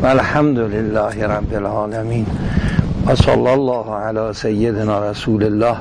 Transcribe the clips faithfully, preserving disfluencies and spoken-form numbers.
الحمد لله رب العالمین و صلی الله علی سیدنا رسول الله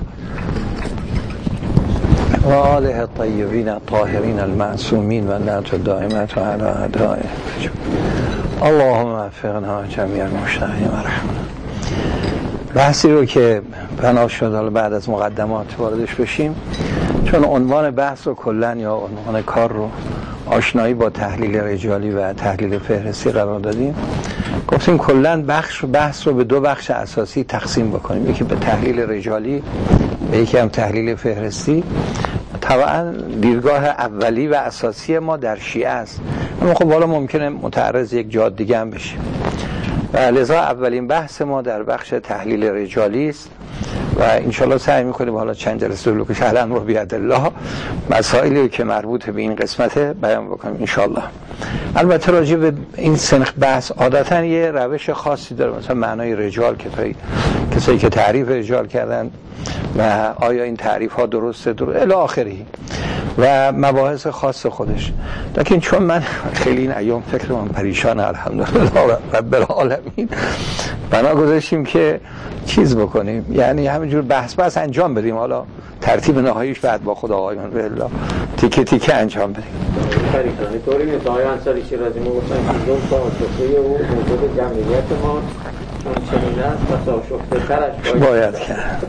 و آله الطیبین الطاهرین المعصومین و لعنت الدائمة علی اعدائهم. اللهم وفقنا جمیع المشتاقین و رحمنا. بحثی رو که بنا شد بعد از مقدمات واردش بشیم، چون عنوان بحث رو کلن یا عنوان کار رو آشنایی با تحلیل رجالی و تحلیل فهرستی قرار دادیم، گفتیم کلن بخش بحث رو به دو بخش اساسی تقسیم بکنیم، یکی به تحلیل رجالی و یکی هم تحلیل فهرستی. طبعا دیدگاه اولی و اساسی ما در شیعه است، اما خب حالا ممکنه متعرض یک جا دیگه هم بشه و لذا اولین بحث ما در بخش تحلیل رجالی است و انشالله سعی میکنیم حالا چند جلسه دلوک شهلن و بیادالله مسائلی که مربوط به این قسمت بیان بکنیم انشالله. البته راجع به این سنخ بحث عادتا یه روش خاصی داره، مثلا معنای رجال که تا کسایی که تعریف رجال کردن و آیا این تعریف ها درسته درست الی آخری و مباحث خاص خودش. لیکن چون من خیلی این ایام فکر من پریشانه الحمدلله رب العالمین، بنا گذاشتیم که چیز بکنیم، یعنی همینجور بحث بحث انجام بدیم، حالا ترتیب نهاییش بعد با خدا آقایان بالله تیکه تیکه انجام بدیم. پریشانی طوری نیست آقای انصاری شیرازی ما گفتن که دو تا آشفته او موجود جمعیت ما چون چنین است و آشفته ترش باید کرد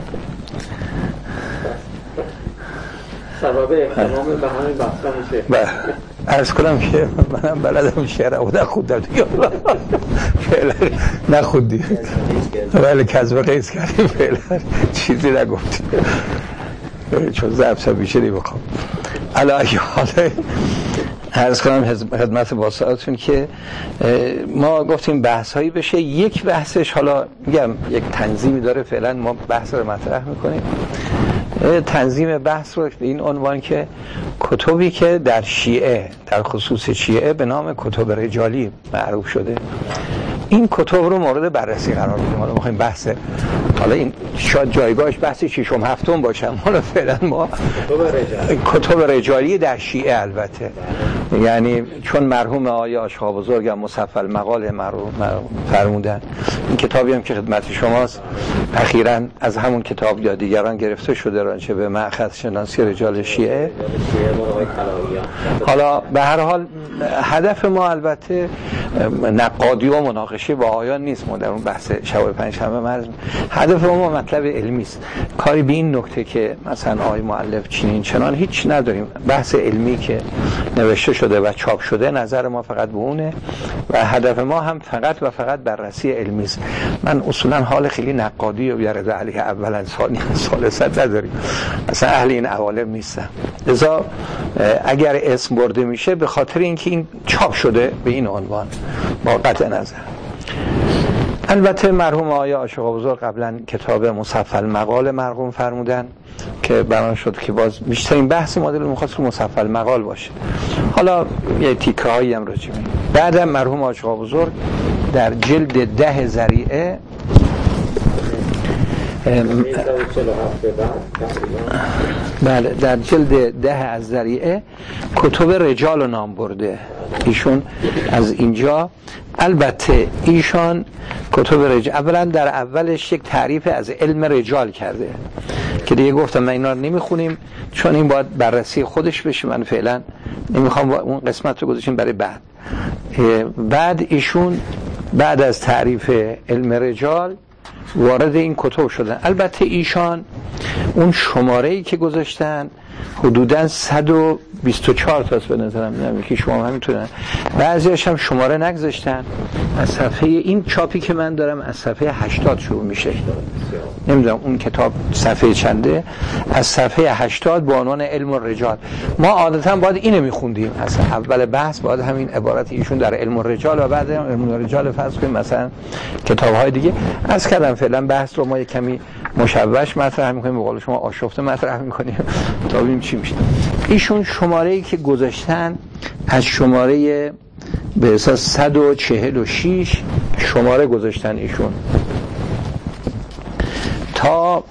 سبب احتمام به همین بحثا میشه. بله عرض کنم که منم بلدم شعر او نخوندم دیگه، فعلا نخوندی ولی کذب قیس کردیم، فعلا چیزی نگفتیم چون ضبط سبیشه نی بخوام. علاقه حالا عرض کنم خدمت باسطاتون که ما گفتیم بحث هایی بشه، یک بحثش حالا میگم یک تنظیمی داره، فعلا ما بحث رو مطرح میکنیم. تنظیم بحث رو به این عنوان که کتبی که در شیعه در خصوص شیعه به نام کتب رجالی معروف شده، این کتب رو مورد بررسی قرار بدیم. حالا می‌خوایم بحث حالا این شاید جایگاهش بحث ششم هفتم باشه، حالا فعلا ما کتب رجالی در شیعه البته، یعنی چون مرحوم آقای آشقا بزرگ هم مصفى المقال مرحوم فرمودن، این کتابی هم که خدمت شماست اخیراً از همون کتاب یا دیگران گرفته شده رانچه به مأخذ شناسی رجال شیعه. حالا به هر حال هدف ما البته نقادی و مناقشه با آیان نیست، ما در اون بحث شب پنجشنبه مرز هدف ما مطلب علمی است، کاری به این نکته که مثلا آقای مؤلف چنین چنان هیچ نداریم. بحث علمی که نوشته شده و چاپ شده نظر ما فقط به اونه و هدف ما هم فقط و فقط بررسی علمی است. من اصولا حال خیلی نقادی و بیارد علیه اولا ثانی ثالثت نداریم، اصلا اهل این عوالم نیستم. لذا اگر اسم برده میشه به خاطر اینکه این چاپ شده به این عنوان با قطع نظر. البته مرحوم آقای آشقا بزرگ قبلا کتاب مصفى المقال مرحوم فرمودن که بیان شد که باز بیشترین بحث ما دلمون می‌خواست که مصفى المقال باشه. حالا یه تیکه هایی هم راجع به بعدم مرحوم آشقا بزرگ در جلد ده ذریعه بله در جلد ده از ذریعه کتب رجال رو نام برده ایشون. از اینجا البته ایشان کتب رجال اولا در اولش یک تعریف از علم رجال کرده که دیگه گفتم من اینا رو نمیخونیم چون این باید بررسی خودش بشه، من فعلا نمیخوام اون قسمت رو گذاشتیم برای بعد. بعد ایشون بعد از تعریف علم رجال وارد این کتب شدن. البته ایشان اون شماره‌ای که گذاشتن حدوداً صد و بیست و چهار تاست به نظرم، نمیدونم که شما همینطورن، بعضی‌هاش هم شماره نگذاشتن. از صفحه این چاپی که من دارم از صفحه هشتاد شروع میشه، نمیدونم اون کتاب صفحه چنده، از صفحه هشتاد با عنوان علم الرجال. ما عادتاً باید اینو میخوندیم، اصلا اول بحث باید همین عبارت ایشون در علم الرجال و بعد هم علم الرجال فرض کنیم مثلا کتاب‌های دیگه. از کردم فعلا بحث رو ما یک کمی مشوش مطرح می‌کنیم، به قول شما آشفته مطرح می‌کنیم تا ببینیم چی میشه. ایشون شماره‌ای که گذاشتن از شماره به اساس صد و چهل و شش شماره گذاشتن ایشون تا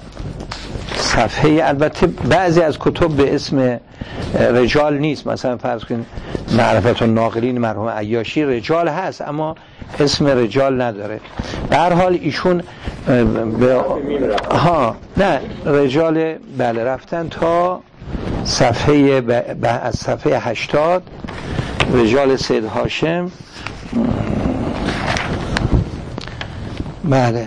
صفحه. البته بعضی از کتب به اسم رجال نیست، مثلا فرض کنید معرفت الناقلین مرحوم عیاشی رجال هست اما اسم رجال نداره. به هر حال ایشون به ها نه رجال بله رفتن تا صفحه ب... از صفحه هشتاد رجال سید هاشم بله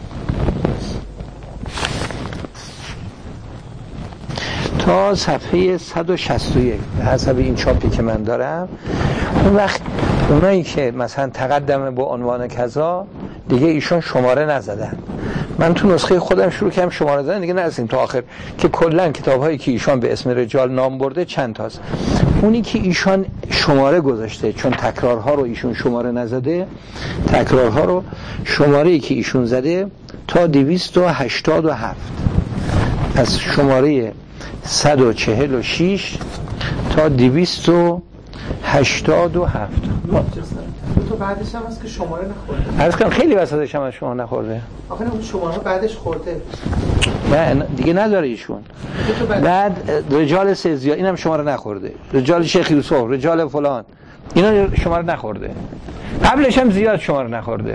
تا صفحه صد و شصت و یک به حسب این چاپی که من دارم. اون وقت اونایی که مثلا تقدم با عنوان کذا دیگه ایشون شماره نزدن. من تو نسخه خودم شروع کردم شماره زدن دیگه نرسیم تا آخر که کلا کتاب‌هایی که ایشون به اسم رجال نام برده چند تاست. اونی که ایشون شماره گذاشته چون تکرارها رو ایشون شماره نزده تکرارها رو شماره‌ای که ایشون زده تا دویست و هشتاد و هفت از شماره صد و چهل و شش تا دویست و هشتاد و هفت. تو بعدش هم هست که شماره نخورده. عرض کنم خیلی وسطش هم از شما نخورده. آخه اون شماره بعدش خورده. نه دیگه نداره ایشون. بعد رجال سزیا اینم شماره نخورده. رجال شیخ یوسف، رجال فلان. اینا شماره نخورده. قبلش هم زیاد شماره نخورده.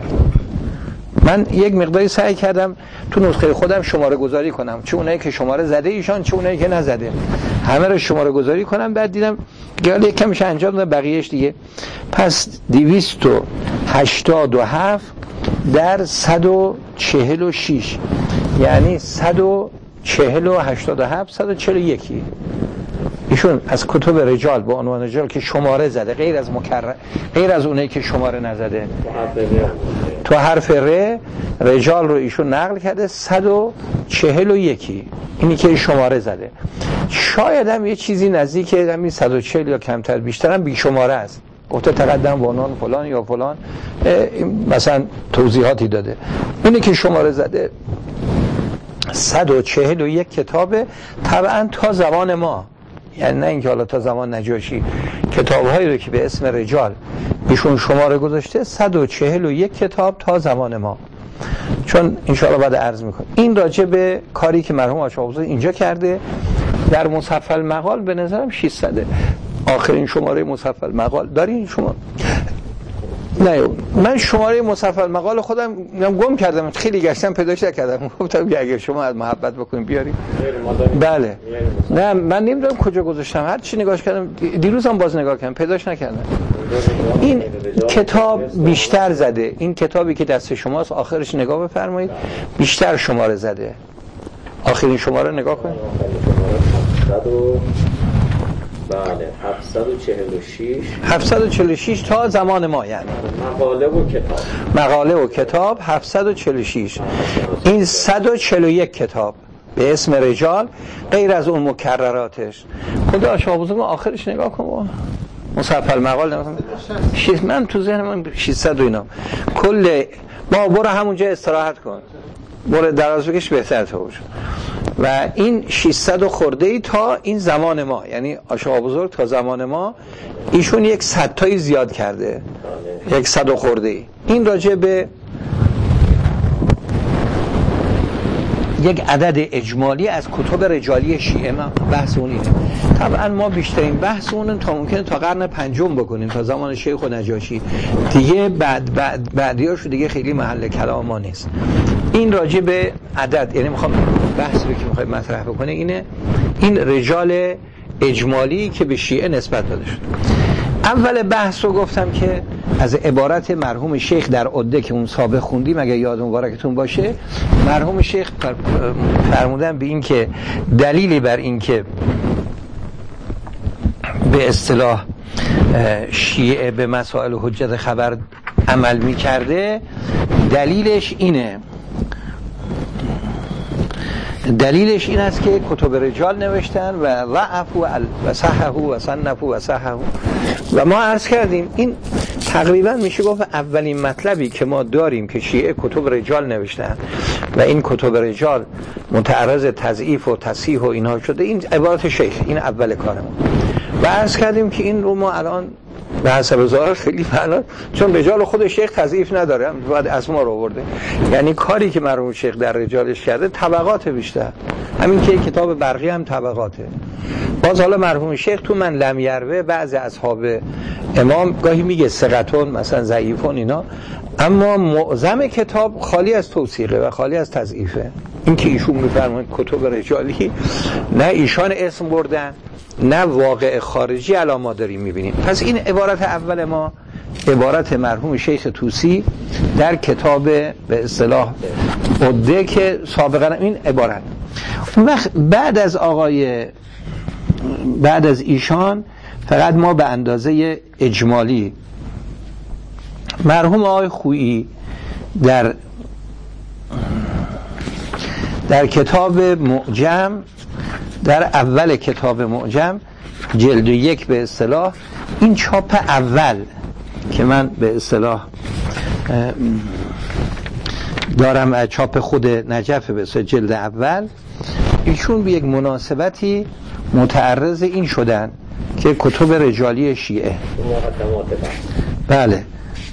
من یک مقداری سعی کردم تو نسخه خودم شماره گذاری کنم چه اونایی که شماره زده ایشان چه اونایی که نزده همه رو شماره گذاری کنم. بعد دیدم گاله یک کمش انجام دادم بقیهش دیگه. پس دویست و هشتاد و هفت در صد و چهل و شش یعنی صد و چهل و هشتاد و هفت صد و چهل و یک ایشون از کتب رجال با عنوان رجال که شماره زده غیر از مکرر غیر از اونایی که شماره نزده تو حرف ر رجال رو ایشون نقل کرده صد و چهل و یک اینی که شماره زده. شاید هم یه چیزی نزدیک همین صد و چهل یا کمتر بیشتر هم بی شماره است. گفته تقدم با عنوان فلان یا فلان مثلا توضیحاتی داده. اینی که شماره زده صد و چهل و یک کتابه طبعا تا زمان ما یعنی نه اینکه حالا تا زمان نجاشی کتاب‌هایی رو که به اسم رجال ایشون شماره گذاشته صد و چهل و یک کتاب تا زمان ما چون انشاءالله بعد عرض میکنم. این راجع به کاری که مرحوم آشاق اینجا کرده در مصحف المقال به نظرم ششصد آخرین شماره مصحف المقال دارین شما؟ نه من شماره مصحف المقال خودم گم کردم خیلی گشتم پیداش نکردم گفتم اگه شما از محبت بکنین بیارین. بله نه من نمیدونم کجا گذاشتم هر چی نگاش کردم دیروزم باز نگاه کردم پیداش نکردم. این کتاب بیشتر زده این کتابی که دست شماست آخرش نگاه بفرمایید بیشتر شماره زده. آخرین شماره نگاه کنید بله هفتصد و چهل و شش هفتصد و چهل و شش تا زمان ما یعنی مقاله و کتاب مقاله و کتاب هفتصد و چهل و شش این صد و چهل و یک کتاب به اسم رجال غیر از اون مکرراتش. خدا شما بزرگ آخرش نگاه کن مصحف المقال نگاه کن من تو ذهن من ششصد و اینا کل با برو همونجا استراحت کن برو دراز بکش بهتر تو باشه. و این ششصد خورده ای تا این زمان ما یعنی آشاق بزرگ تا زمان ما ایشون یک صد تایی زیاد کرده یک صد خورده ای. این راجع به یک عدد اجمالی از کتب رجالی شیعه ما بحث اون اینه. طبعا ما بیشترین بحث اون تا ممکنه تا قرن پنجم بکنیم تا زمان شیخ و نجاشی دیگه بعد بعد بعدیاشو دیگه خیلی محل کلام ما نیست. این راجع به عدد یعنی میخوام بحثی که میخوام مطرح بکنه اینه این رجال اجمالی که به شیعه نسبت داده شد. اول بحث رو گفتم که از عبارت مرحوم شیخ در عده که اون سابق خوندیم اگه یاد مبارکتون باشه مرحوم شیخ فرمودن به این که دلیلی بر این که به اصطلاح شیعه به مسائل حجت خبر عمل می کرده دلیلش اینه دلیلش این است که کتب رجال نوشتن و ضعفوا و صححوا و صنفوا و صححوا و ما عرض کردیم این تقریبا میشه گفت اولین مطلبی که ما داریم که شیعه کتب رجال نوشتن و این کتب رجال متعرض تضعیف و تصحیح و اینها شده این عبارت شیخ این اول کارمون و عرض کردیم که این رو ما الان به حسب ظاهر خیلی معنا، چون رجال خود شیخ تضعیف نداره، بعد اسما رو آورده. یعنی کاری که مرحوم شیخ در رجالش کرده طبقات بیشتر، همین که کتاب برقی هم طبقاته. باز حالا مرحوم شیخ تو من لم یروه بعضی اصحاب امام گاهی میگه ثقتون مثلا ضعیفون اینا، اما معظم کتاب خالی از توثیقه و خالی از تضعیفه. این که ایشون میفرمایند کتب رجالی، نه ایشان اسم بردن نه واقع خارجی علا ما داریم میبینیم. پس این عبارت اول ما عبارت مرحوم شیخ طوسی در کتاب به اصطلاح عده که سابقا این عبارت. اون وقت بعد از آقای بعد از ایشان فقط ما به اندازه اجمالی مرحوم آقای خویی در در کتاب معجم، در اول کتاب معجم جلد یک به اصطلاح این چاپ اول که من به اصطلاح دارم، چاپ خود نجف به اصطلاح جلد اول، ایشون به یک مناسبتی متعرض این شدن که کتب رجالی شیعه بله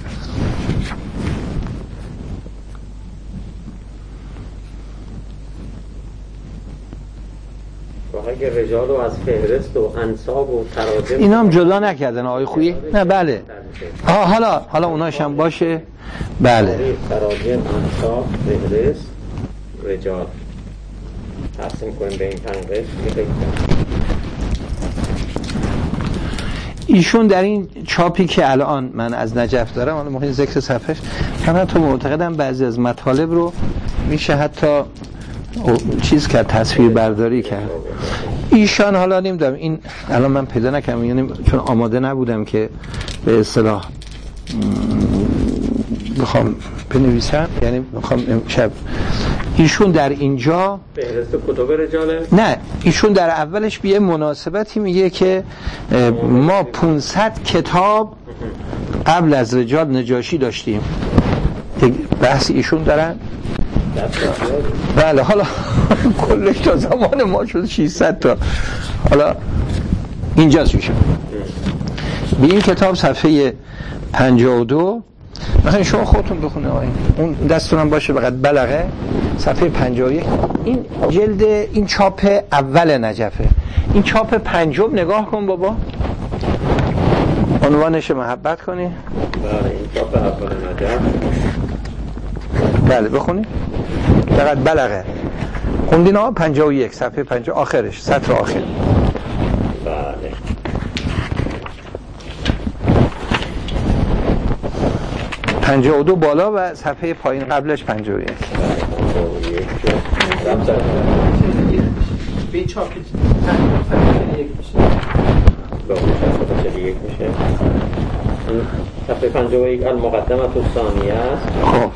اگه رجال رو از فهرست و انساب و تراجم اینا هم جدا نکردن آقای خویی؟ نه بله آه حالا حالا اوناش هم باشه بله تراجم انساب فهرست رجال تقسیم کنیم به این پنج قسم. ایشون در این چاپی که الان من از نجف دارم، حالا میخواین ذکر صفحش، من حتی معتقدم بعضی از مطالب رو میشه حتی چیز کرد، تصویر برداری کرد. ایشان حالا نمیدونم این الان من پیدا نکردم، یعنی چون آماده نبودم که به اصطلاح بخوام بنویسم، یعنی بخوام امشب ایشون در اینجا فهرست کتب رجاله، نه ایشون در اولش به یه مناسبتی میگه که ما پانصد کتاب قبل از رجال نجاشی داشتیم. بحث ایشون دارن بله، حالا کلش تا زمان ما شد ششصد تا. حالا اینجاست ایشون به این کتاب صفحه پنجاه و دو، مثلا شما خودتون بخونه آقای اون دستونم باشه فقط بلغه صفحه پنجاه و یک. این جلد این چاپ اول نجفه. این چاپ پنجم نگاه کن بابا، عنوانش محبت کنی. بله این چاپ اول نجف، بله بخونی فقط بلغه خوندین ها. پنجاه و یک صفحه پنجاه آخرش سطر آخر. بله پنجاه و دو بالا و صفحه پایین قبلش پنجاه و یک. به چاپ یک میشه یک میشه صفحه پنجاه و یک المقدمه الثانیه است. خب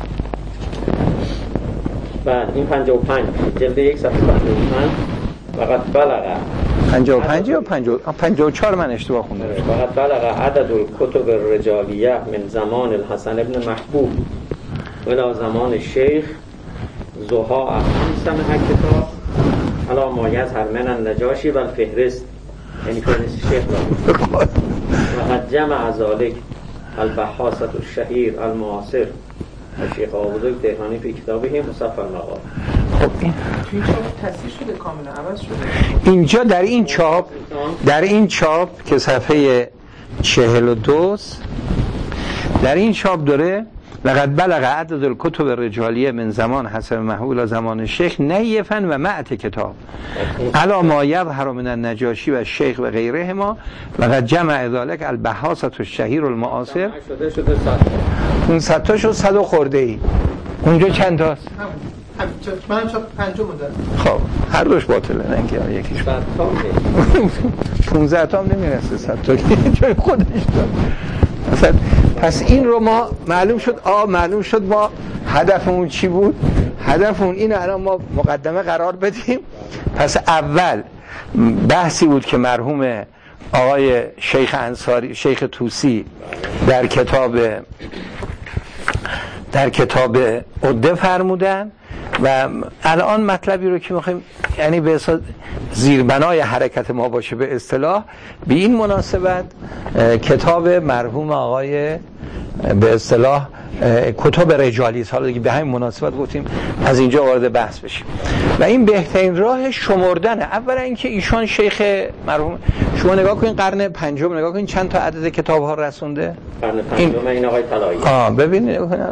بعد این پنجاه و پنج جلد یک صفحه پنجاه و پنج فقط بلغه پنجاه و پنج یا پنجاه و چهار من اشتباه خوندم. فقط بلغه عدد الکتب الرجالیه من زمان الحسن ابن محبوب و زمان الشیخ زها خمسمه کتاب علا ما یظهر من النجاشی و الفهرست، یعنی فهرست شیخ دارد و قد جمع ذلك البحاثة الشهیر المعاصر الشیخ آبودوی تهرانی فی کتابه مصطفى المقال. خب این این چاپ تصحیح شده، کاملا عوض شده. اینجا در این چاپ در این چاپ که صفحه چهل و دو در این چاپ داره لقد بلغ عدد الکتب الرجالیه من زمان حسن محمول زمان شیخ نیفن و معت کتاب علا ما یظهر من النجاشی و شیخ و غیره ما لقد جمع ذلك البحاثة الشهیر المعاصر. شده شده اون صد تا شد صد و خورده ای. اونجا چند تاست؟ منم چاپ پنجم دارم. خب هر دوش باطله، نه اینکه یکیش صد تا پونزده تا هم نمیرسه صد تا جای خودش داره مثلا. پس این رو ما معلوم شد آه معلوم شد ما هدفمون چی بود. هدفمون اینه الان ما مقدمه قرار بدیم. پس اول بحثی بود که مرحوم آقای شیخ انصاری شیخ طوسی در کتاب در کتاب عده فرمودن و الان مطلبی رو که میخوایم یعنی به اصطلاح زیربنای حرکت ما باشه به اصطلاح، به این مناسبت کتاب مرحوم آقای به اصطلاح کتاب رجالی است. حالا دیگه به همین مناسبت گفتیم از اینجا وارد بحث بشیم و این بهترین راه شمردنه. اولا اینکه ایشان شیخ مرحوم، شما نگاه کنین قرن پنجم، نگاه کنین چند تا عدد کتاب ها رسونده. قرن پنجم این, این آقای طلایی. آه ببینید نگاه کنین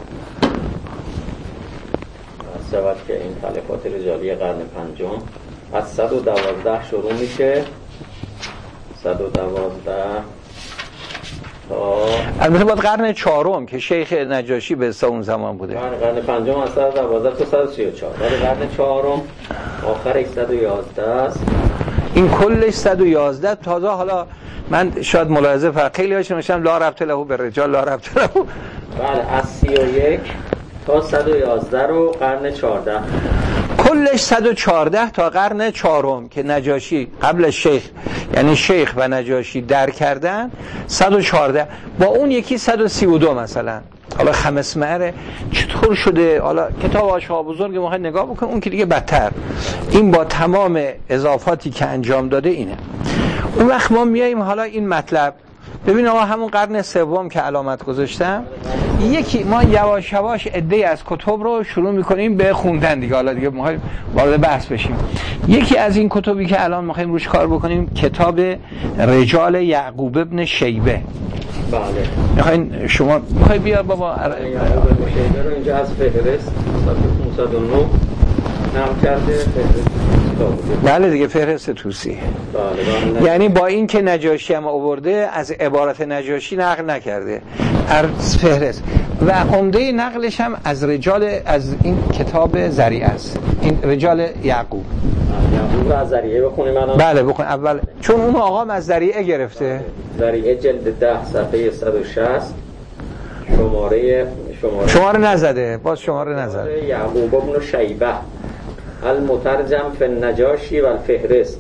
سبب که این تالیفات رجالی قرن پنجم از صد و دوازده شروع میشه، صد و دوازده تا البته باید قرن چهارم که شیخ نجاشی به اصطلاح اون زمان بوده. قرن, قرن پنجم از صد و دوازده تا صد و سی و چهار، ولی قرن چهارم آخر صد و یازده است. این کلش صد و یازده. تازه حالا من شاید ملاحظه فرق خیلی هاشم میشم لا ربط له به رجال لا ربط له. بله از سی و یک تا صد و یازده رو قرن چهارده، کلش صد و چهارده تا قرن چهارم که نجاشی قبل شیخ یعنی شیخ و نجاشی در کردن صد و چهارده، با اون یکی صد و سی و دو مثلا. حالا خمسمهره چطور شده؟ حالا کتاب آشها بزرگ ما نگاه بکن، اون که دیگه بدتر. این با تمام اضافاتی که انجام داده اینه. اون وقت ما میاییم حالا این مطلب ببین آقا همون قرن سوم که علامت گذاشتم، یکی ما یواش یواش عده‌ای از کتب رو شروع میکنیم به خوندن دیگه. حالا دیگه ما وارد بحث بشیم. یکی از این کتبی که الان میخوایم روش کار بکنیم کتاب رجال یعقوب ابن شیبه. بله میخواین شما میخوای بیا بابا یعقوب ابن شیبه رو اینجا از فهرست پانصد و نه نقل کرده. بله دیگه فهرست توسی. بله یعنی با این که نجاشی هم آورده از عبارت نجاشی نقل نکرده از فهرست و عمده نقلش هم از رجال از این کتاب ذریعه است. این رجال یعقوب یعقوب از ذریعه بخونیم الان. بله بخون اول، چون اون آقا از ذریعه گرفته. ذریعه جلد ده صفحه صد و شصت شماره شماره شماره نزده، باز شماره نزده. یعقوب ابن شیبه المترجم فی النجاشی و الفهرست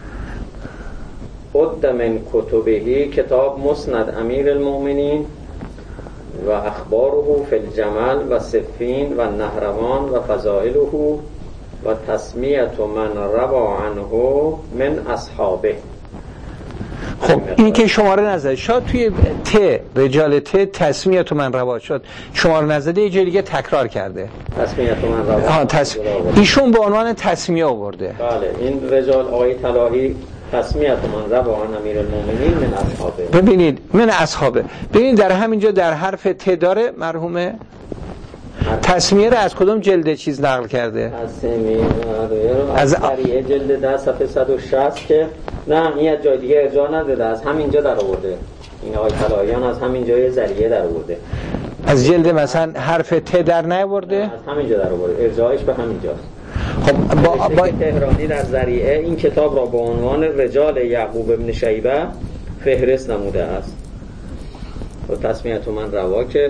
عد من کتبه کتاب مسند امیر المؤمنین و اخباره فی الجمل و صفین و نهروان و فضائله و تسمیت من روا عنه من اصحابه. خب این که شماره نزده شاید توی ت رجال ت تسمیت من روا شد، شماره نزده یه جای دیگه تکرار کرده تسمیت من روا. آها تس... ایشون به عنوان تسمیه آورده. بله این رجال آقای طلاهی تسمیت من روا عن امیر المؤمنین من اصحابه. ببینید من اصحابه، ببینید در همینجا در حرف ت داره مرحومه تسمیه رو از کدوم جلد چیز نقل کرده؟ تسمیه رو از ذریعه جلد ده صفحه صد و شصت که نه این از جای دیگه ارجاع نداده، از همینجا در آورده. این آقای طلاییان از همین جای ذریعه در آورده، از جلد مثلا حرف ت در نیاورده، از همینجا در آورده، ارجاعش به همینجاست. خب با, با... تهرانی در ذریعه این کتاب را با عنوان رجال یعقوب ابن شیبه فهرست نموده است. و تسمیت من روا که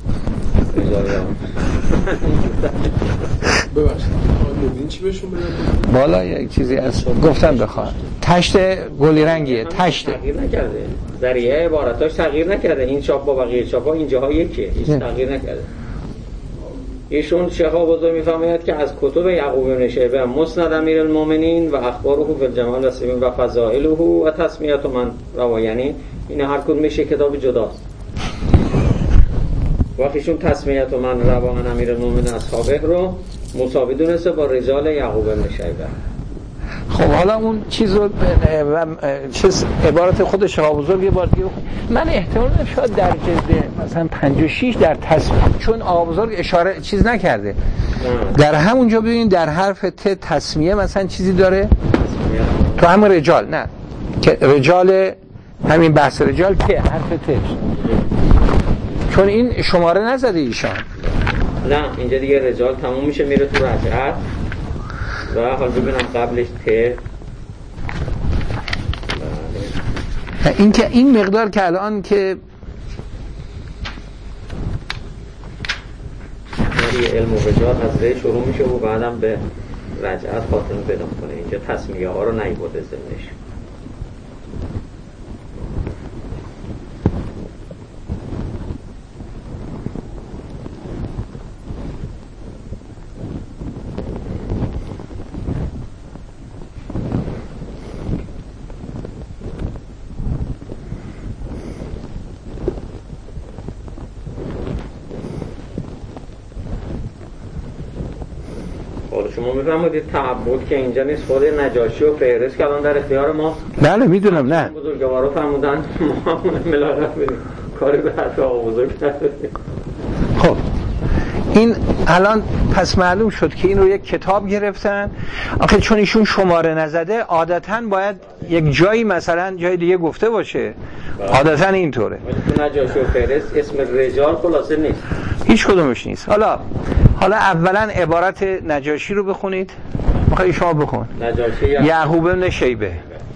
ببخشید مبین چی بهشون بدن؟ بالا یک چیزی از گفتم بخواه تشت گلی رنگیه، تشت تغییر نکرده، ذریعه عبارتاش تغییر نکرده، این چاپ با بقیه چاپ ها اینجاها یکیه، هیچ تغییر نکرده. ایشون شیخ بزرگ میفرماید که از کتب یعقوب بن شیبه مسند امیر المؤمنین و اخباره فی الجمال و صفین و فضائله و تسمیت من روا، یعنی این هر کدوم میشه کتاب جداست. وقتیشون تسمیت من روا عن امیر المؤمنین اصحابه رو مساوی دونسته با رجال یعقوب بن شیبه. خب حالا اون چیز رو چیز عبارت خود شیخ بزرگ یه بار دیگه من احتمال میدم شاید در جلد مثلا پنجاه و شش در تصمیه، چون آقا بزرگ اشاره چیز نکرده در همونجا ببینید در حرف ت تسمیه مثلا چیزی داره تو همون رجال، نه که رجال همین بحث رجال که حرف ت، چون این شماره نزده ایشان. نه اینجا دیگه رجال تموم میشه میره تو رجعت و حال ببینم قبلش ت. این که این مقدار که الان که علم و رجال از ری شروع میشه و بعدم به رجعت خاتمه پیدا کنه. اینجا تسمیه ها رو نیورده ضمنش. شما میفرمودید تعبد که اینجا نیست، خود نجاشی و فهرست که الان در اختیار ما. بله میدونم. نه بزرگوارا فرمودن ما همون ملاقات بریم کاری به حرف آقا بزرگ نداریم. خب این الان پس معلوم شد که این رو یک کتاب گرفتن. آخه چون ایشون شماره نزده عادتاً باید یک جایی مثلا جای دیگه گفته باشه، عادتاً اینطوره. ولی نجاشی و فهرست اسم رجال خلاصه نیست، هیچ کدومش نیست. حالا حالا اولا عبارت نجاشی رو بخونید. میخوای شما بخون. نجاشی یعقوب بن شیبه.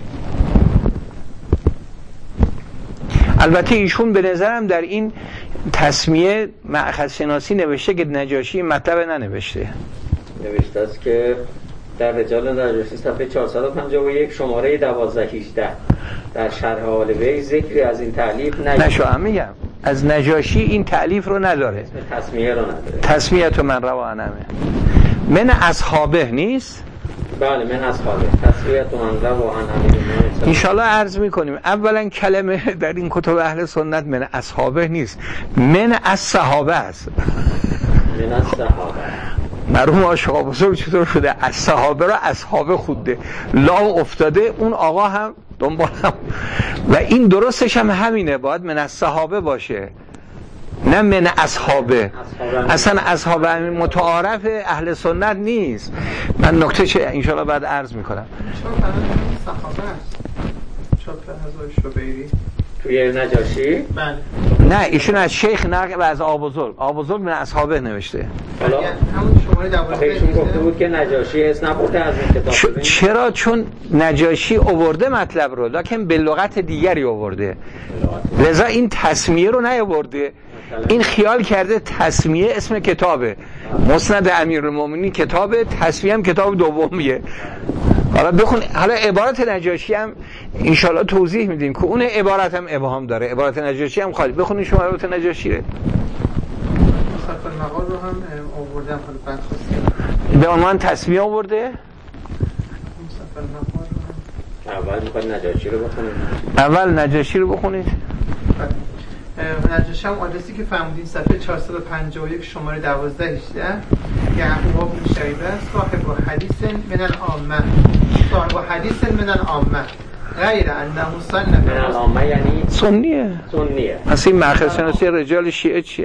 البته ایشون به نظرم در این تسمیه مأخذ شناسی نوشته که نجاشی مطلب ننوشته. نوشته است که در رجال نجاشی صفحه چهارصد و پنجاه و یک شماره دوازده هجده در شرح آل وی ذکری از این تألیف نشده. نشو هم میگم از نجاشی این تألیف رو نداره، تسمیه رو نداره. تسمیه تو من روا عنمه من اصحابه نیست. بله من اصحابه تسمیه تو من روا عنمه. انشالله عرض میکنیم اولا کلمه در این کتب اهل سنت من اصحابه نیست، من از صحابه است. من از صحابه مرحوم آقا بزرگ چطور شده از صحابه را اصحابه خونده، لام افتاده اون آقا هم دنبالم و این درستش هم همینه، باید من از صحابه باشه نه من اصحابه. اصلا اصحابه همین متعارف اهل سنت نیست. من نکته چه انشالله بعد عرض میکنم. چون فرق صحابه است چون فرق شبیری توی نجاشی؟ بله. نه ایشون از شیخ نقل و از آقا بزرگ. آقا بزرگ من اصحابه نوشته. حالا همون شماره دوازده ایشون گفته بود که نجاشی اسم نبرده از این کتاب. چرا؟ چون نجاشی آورده مطلب رو لکن به لغت دیگری آورده، لذا این تسمیه رو نیاورده. این خیال کرده تسمیه اسم کتابه، مسند امیرالمومنین کتابه، تسمیه هم کتاب دومیه. حالا بخون، حالا عبارت نجاشی هم انشالله توضیح میدیم که اون عبارت هم ابهام داره. عبارت نجاشی هم خالی بخونید شما عبارت نجاشی رو. مصطفی المقال رو هم آوردم حالا بعد خواستم به عنوان تسمیه آورده. مصطفی المقال رو اول میخواید نجاشی رو بخونید. اول نجاشی رو بخونید. نجاشی هم آدرسی که فهمودین صفحه چهارصد و پنجاه و یک شماره دوازده هجده یعقوب بن شیبه صاحب حدیث من العامه صاحب حدیث من العامه غیر انه صنف من العامه یعنی سنیه. سنیه. اصلا این مأخذ شناسی رجال شیعه چیه؟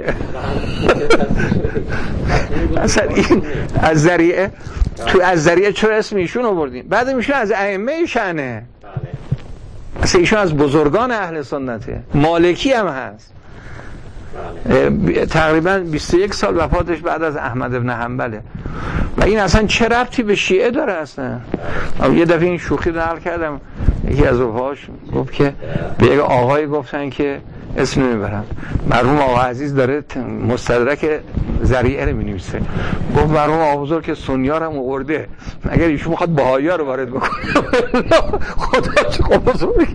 اصلا این از ذریعه تو از ذریعه چرا اسم ایشون آوردین؟ بعد میشه از ائمه شأنه. اصلا ایشون از بزرگان اهل سنته، مالکی هم هست. بله. تقریبا بیست و یک سال وفاتش بعد از احمد ابن حنبله و این اصلا چه ربطی به شیعه داره اصلا؟ یه دفعه این شوخی رو حل کردم، یکی از رفقاش گفت که به یک آقای گفتن که اسم نمیبرم، مرحوم آقا عزیز داره مستدرک ذریعه رو می‌نویسه، گفت مرحوم آقا بزرگ که سنیار هم آورده، اگر ایشون میخواد بهائی‌ها رو وارد بکنه خدا چه خوب بزرگ.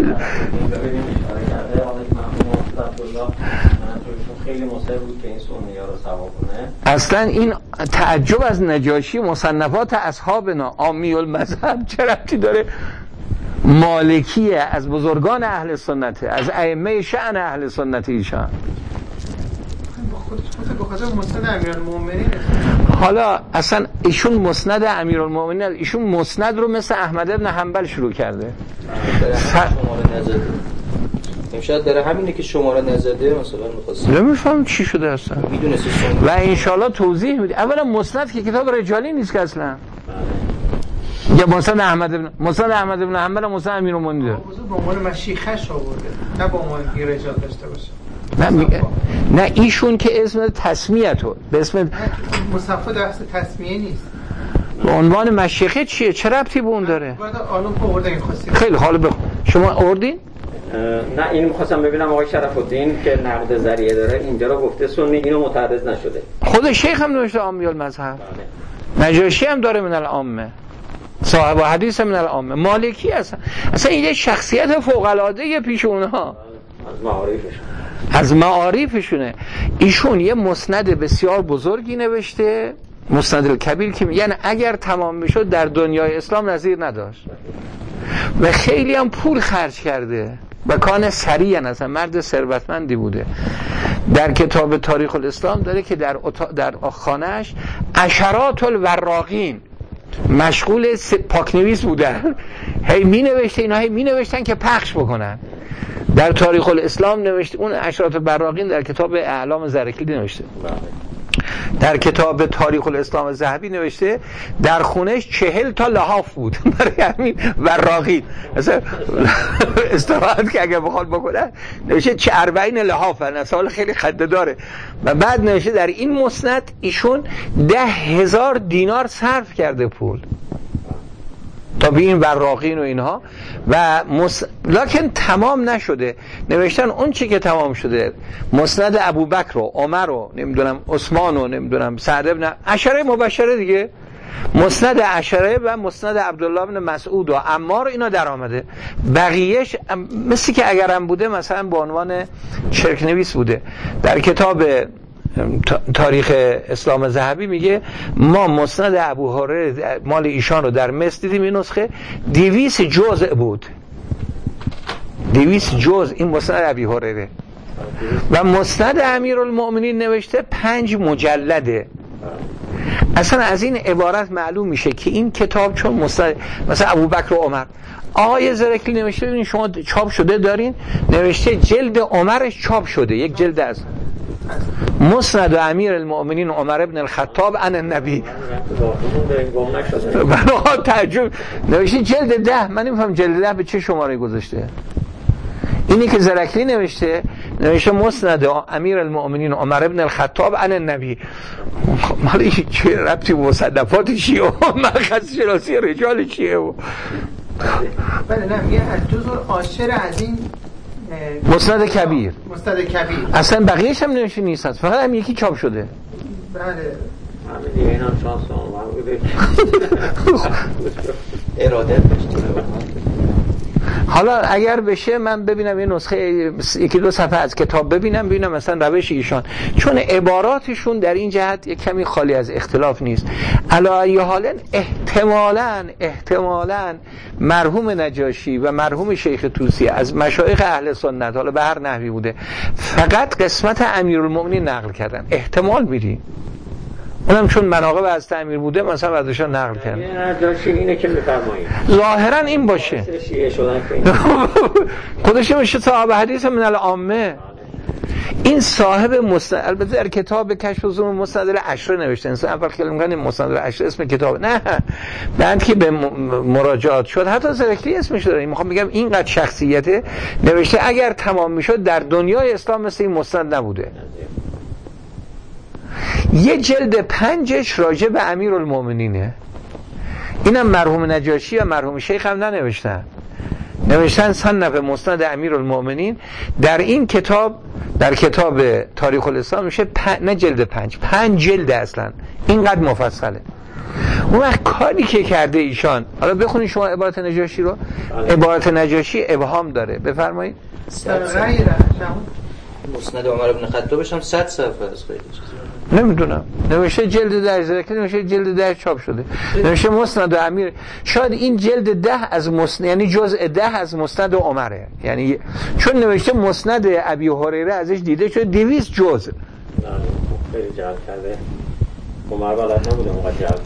خیلی مصر بود که این سنی‌ها رو ثواب کنه. اصلا این تعجب از نجاشی مصنفات اصحابنا عامی المذهب چه ربطی داره؟ مالکیه، از بزرگان اهل سنته، از ائمه شأن اهل سنت ایشان. حالا اصلا ایشون مسند امیرالمومنین، ایشون مسند رو مثل احمد ابن حنبل شروع کرده. شاید داره همینه که شماره نزده مثلا می‌خواست. نمی‌فهم چی شده اصلا. میدونستی و انشالله توضیح میده. اولا مسند که کتاب رجالی نیست که اصلا. یا مسند احمد ابن مسند احمد ابن حنبل و مسند امیرالمومنین داره. به عنوان مشیخش آورده، نه به عنوان که رجال داشته باشه. نه میگه نه ایشون که اسم تسمیه تو به اسم مصطفی در اصل تسمیه نیست. به عنوان مشیخه چیه؟ چه ربطی به اون داره؟ بعد آلون آورده این خواستی. خیلی حالا بخون. شما آوردین؟ نه این می‌خواستم ببینم آقای شرف‌الدین که نقد ذریعه داره اینجا رو گفته سنی، اینو متعرض نشده. خود شیخ هم نوشته عامی المذهب. نجاشی هم داره من العامه. صاحب حدیث من العامه. مالکی اصلا اصلا این شخصیت فوق‌العاده پیش اونها. از معارفشون. از معارفشونه. ایشون یه مسند بسیار بزرگی نوشته، مسند الکبیر، که یعنی اگر تمام میشد در دنیای اسلام نظیر نداشت و خیلی هم پول خرج کرده و کان سریعا، اصلا مرد ثروتمندی بوده. در کتاب تاریخ الاسلام داره که در اتاق در خانه‌اش عشرات الوراقین مشغول پاکنویس بودن، هی می نوشته اینا، هی می نوشتن که پخش بکنن. در تاریخ الاسلام نوشته، اون عشرات الوراقین در کتاب اعلام زرکلی نوشته، در کتاب تاریخ الاسلام ذهبی نوشته در خونش چهل تا لحاف بود برای همین وراقین، مثلا استراحت که اگر بخواد بکنه نوشته چه اربعین لحاف، مثلا خیلی خنده داره. و بعد نوشته در این مسند ایشون ده هزار دینار صرف کرده پول تا به این وراقین و اینها و مس... لکن تمام نشده. نوشتن اون چی که تمام شده مسند ابوبکر و عمر و نمیدونم عثمان و نمیدونم سعد ابن عشره مبشره دیگه، مسند عشره و مسند عبدالله بن مسعود و عمار، اینا در آمده. بقیهش مثل که اگرم بوده مثلا به عنوان چرکنویس بوده. در کتاب تاریخ اسلام ذهبی میگه ما مسند ابو هریره مال ایشان رو در مصر دیدیم، این نسخه دویست جزء بود، دویست جزء این مسند ابی هریره. و مسند امیرالمؤمنین نوشته پنج مجلده. اصلا از این عبارت معلوم میشه که این کتاب چون مسند مثلا ابوبکر و عمر، آقای زرکلی نوشته ببینید شما چاپ شده دارین، نوشته جلد عمرش چاپ شده، یک جلد از مسند امیر المؤمنین عمر ابن الخطاب عن النبی. من تعجب نوشته جلد ده، من نمیفهم جلد ده به چه شماره گذاشته. اینی که زرکلی نوشته نوشته مسند امیر المؤمنین عمر ابن الخطاب عن النبی. مال این چه ربطی به مصنفات شیعه و مأخذ شناسی رجال شیعه و بله نه میگه از جزء عاشر از این مسند کبیر، مسند کبیر اصلا بقیه‌اش هم نوشته نیست، فقط هم یکی چاپ شده. بله همین دیگه این هم شانس آنوان بوده اراده داشته. حالا اگر بشه من ببینم یه نسخه یکی دو صفحه از کتاب ببینم ببینم مثلا روش ایشان، چون عباراتشون در این جهت یک کمی خالی از اختلاف نیست. علی ای حال احتمالاً احتمالاً مرحوم نجاشی و مرحوم شیخ طوسی از مشایخ اهل سنت حالا به هر نحوی بوده فقط قسمت امیرالمؤمنین نقل کردن، احتمال میدی اونم چون مناقب از تعمیر بوده مثلا بعدشان نقل کردن. نجاشی اینه که میفرمایید ظاهرا این باشه شیعه شدن خودش میشه صاحب حدیث من العامه. این صاحب مسند، البته در کتاب کشف الظنون مسند العشره نوشته، انسان اول خیلی میگن مسند العشره اسم کتاب، نه بعد که به مراجعات شد حتی زرکلی اسمش داره. میخوام بگم اینقدر شخصیته نوشته اگر تمام میشد در دنیای اسلام مثل این مسند نبوده. یه جلد پنجش راجع به امیرالمؤمنینه، اینم مرحوم نجاشی و مرحوم شیخ هم ننوشتن، نوشتن صنف مسند امیرالمؤمنین. در این کتاب در کتاب تاریخ الاسلام میشه پ... نه جلد پنج، پنج جلد اصلا، اینقدر مفصله. اون وقت کاری که کرده ایشان، حالا بخونید شما عبارت نجاشی رو، عبارت نجاشی ابهام داره، بفرمایید. غیر مسند عمر بن خطابش هم صد صفحه است، خیلی نمیدونم نوشته جلد ده زرکلی نوشته جلد ده چاپ شده، نوشته مسند امیر، شاید این جلد ده از مسند یعنی جزء ده از مسند عمره، یعنی چون نوشته مسند ابی هریره ازش دیده شده دویست جزء. خیلی جلد کرده عمر بلد نبوده موقع جلد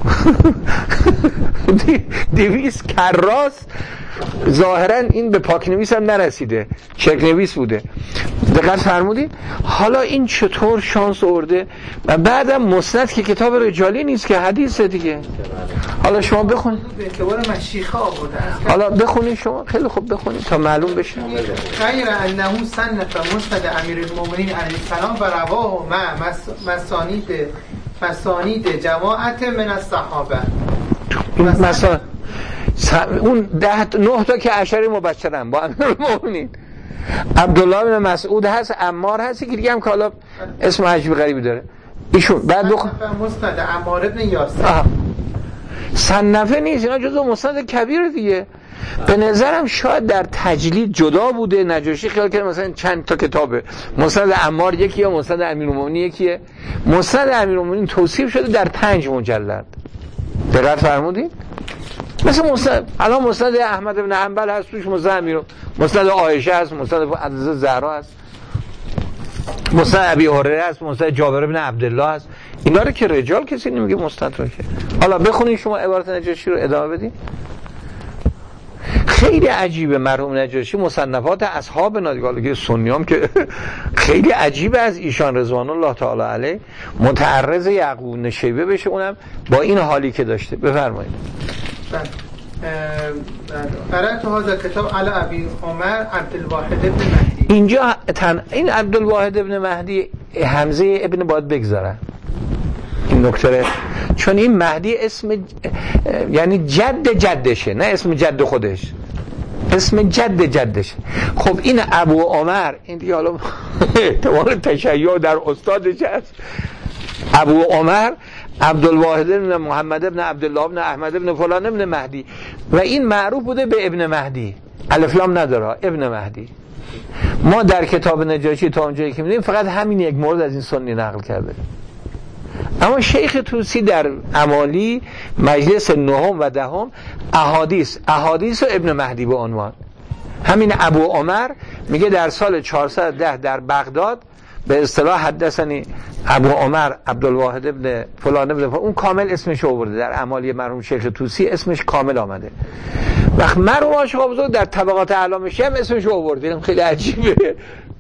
دویست کراس. ظاهرا این به پاکنویس هم نرسیده، چرکنویس بوده. دقت فرمودید؟ حالا این چطور شانس آورده؟ و بعدم مسند که کتاب رجالی نیست که حدیثه دیگه. حالا شما بخونید به اعتبار مشیخه آورده. حالا بخونید شما، خیلی خوب بخونید تا معلوم بشه. غیر انه صنف مسند امیرالمؤمنین علیه السلام و رواه مع مسانید مسانید جماعت من الصحابه. مثلا اون ده نه تا که عشره مبشرن با امیرالمؤمنین، عبدالله بن مسعود هست، عمار هست، که دیگه هم که حالا اسم عجیب غریبی داره ایشون. بعد بخون مسند عمار بن یاسر، صنفه نیست، اینا جزو مسند کبیر دیگه. به نظرم شاید در تجلید جدا بوده، نجاشی خیال کرده مثلا چند تا کتابه، مسند عمار یکیه، مسند امیرالمؤمنین یکیه. مسند امیرالمؤمنین توصیف شده در پنج مجلد. دقت فرمودید؟ مثل مسند الان مسند احمد بن حنبل هست، توش مسند امیر، مسند عایشه هست، مسند حضرت زهرا هست. مسند ابی هریره است، مسند جابر بن عبدالله است. اینا رو که رجال کسی نمیگه مسند رو که. حالا بخونید شما عبارت نجاشی رو ادامه بدین. خیلی عجیبه مرحوم نجاشی مصنفات اصحاب نادیگالگی سنیام که خیلی عجیبه از ایشان رضوان الله تعالی علیه متعرض یعقوب بن شیبه بشه، اونم با این حالی که داشته. بفرمایید. قرأت هذا کتاب علی ابی عمر عبدالواحد ابن مهدی. اینجا تن... این عبدالواحد ابن مهدی حمزه ابن باید بگذارن این نکته، چون این مهدی اسم یعنی جد جدشه، نه اسم جد خودش، اسم جد جدشه. خب این ابو عمر این دیگه حالا احتمال تشیع در استادش هست. ابو عمر عبدالواحد ابن محمد ابن عبدالله ابن احمد ابن فلان ابن مهدی و این معروف بوده به ابن مهدی، الف لام نداره، ابن مهدی. ما در کتاب نجاشی تا اونجایی که می‌دونیم فقط همین یک مورد از این سنی نقل کرده. اما شیخ طوسی در امالی مجلس نهم و دهم احادیث احادیث و ابن مهدی به عنوان، همین ابو عمر میگه در سال چهارصد و ده در بغداد به اصطلاح حدثنی ابو عمر عبدالواحد ابن فلان ابن فلان، اون کامل اسمش آورده در امالی مرحوم شیخ طوسی، اسمش کامل آمده. وقت مرحوم عاشق بزرگ در طبقات اعلام شیعه هم اسمش آورده، خیلی عجیبه.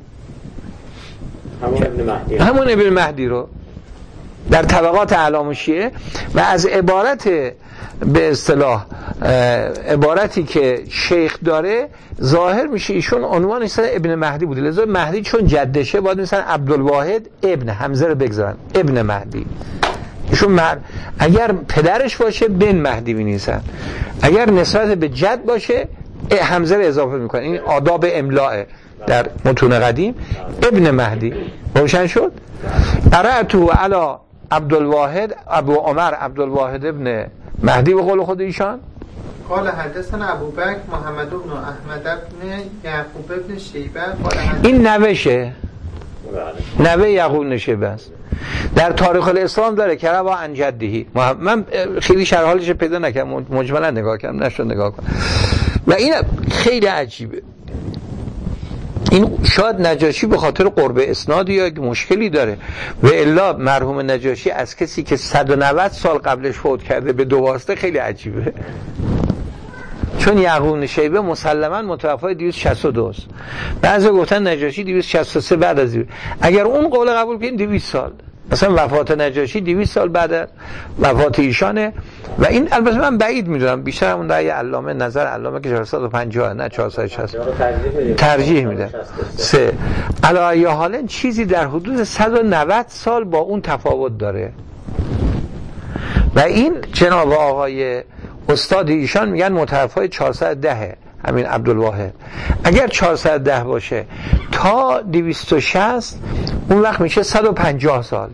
همون ابن مهدی همون ابن مهدی رو در طبقات اعلام شیعه و از عبارت به اصطلاح عبارتی که شیخ داره ظاهر میشه ایشون عنوان مثلا ابن مهدی بوده، لذا مهدی چون جدشه باید مثلا عبدالواحد ابن حمزه رو بگذارن ابن مهدی. ایشون مر... اگر پدرش باشه بن مهدی بنویسن، اگر نسبت به جد باشه حمزه رو اضافه میکنن. این آداب املاء در متون قدیم. ابن مهدی روشن شد. قرأتو علی عبدالواحد ابو عمر عبدالواحد ابن مهدی به قول خود ایشان. قال حدثنا ابو بکر محمد بن احمد بن یعقوب بن شیبه. این نوشه، نوه یعقوب بن شیبه است. در تاریخ الاسلام داره که روا عن جدهی. من خیلی شرح حالش پیدا نکردم، مجملا نگاه کردم، نشد نگاه کنم. و این خیلی عجیبه. این شاید نجاشی به خاطر قرب اسناد یا مشکلی داره و الا مرحوم نجاشی از کسی که صد و نود سال قبلش فوت کرده به دو واسطه خیلی عجیبه، چون یعقوب بن شیبه مسلما متوفی دویست و شصت و دو است. بعضی گفتن نجاشی دویست و شصت و سه بعد از این. اگر اون قول قبول کنیم دویست سال، مثلا وفات نجاشی دویست سال بعد از وفات ایشانه. و این البته من بعید میدونم، بیشتر همون رأی علامه نظر علامه که چهارصد و پنجاه نه چهارصد و شصت ترجیح میده. سه علی حال چیزی در حدود صد و نود سال با اون تفاوت داره. و این جناب آقای استاد ایشان میگن متوفی چهارصد و ده همین عبدالواحد. اگر چهارصد و ده باشه تا دویست و شصت اون وقت میشه صد و پنجاه سال.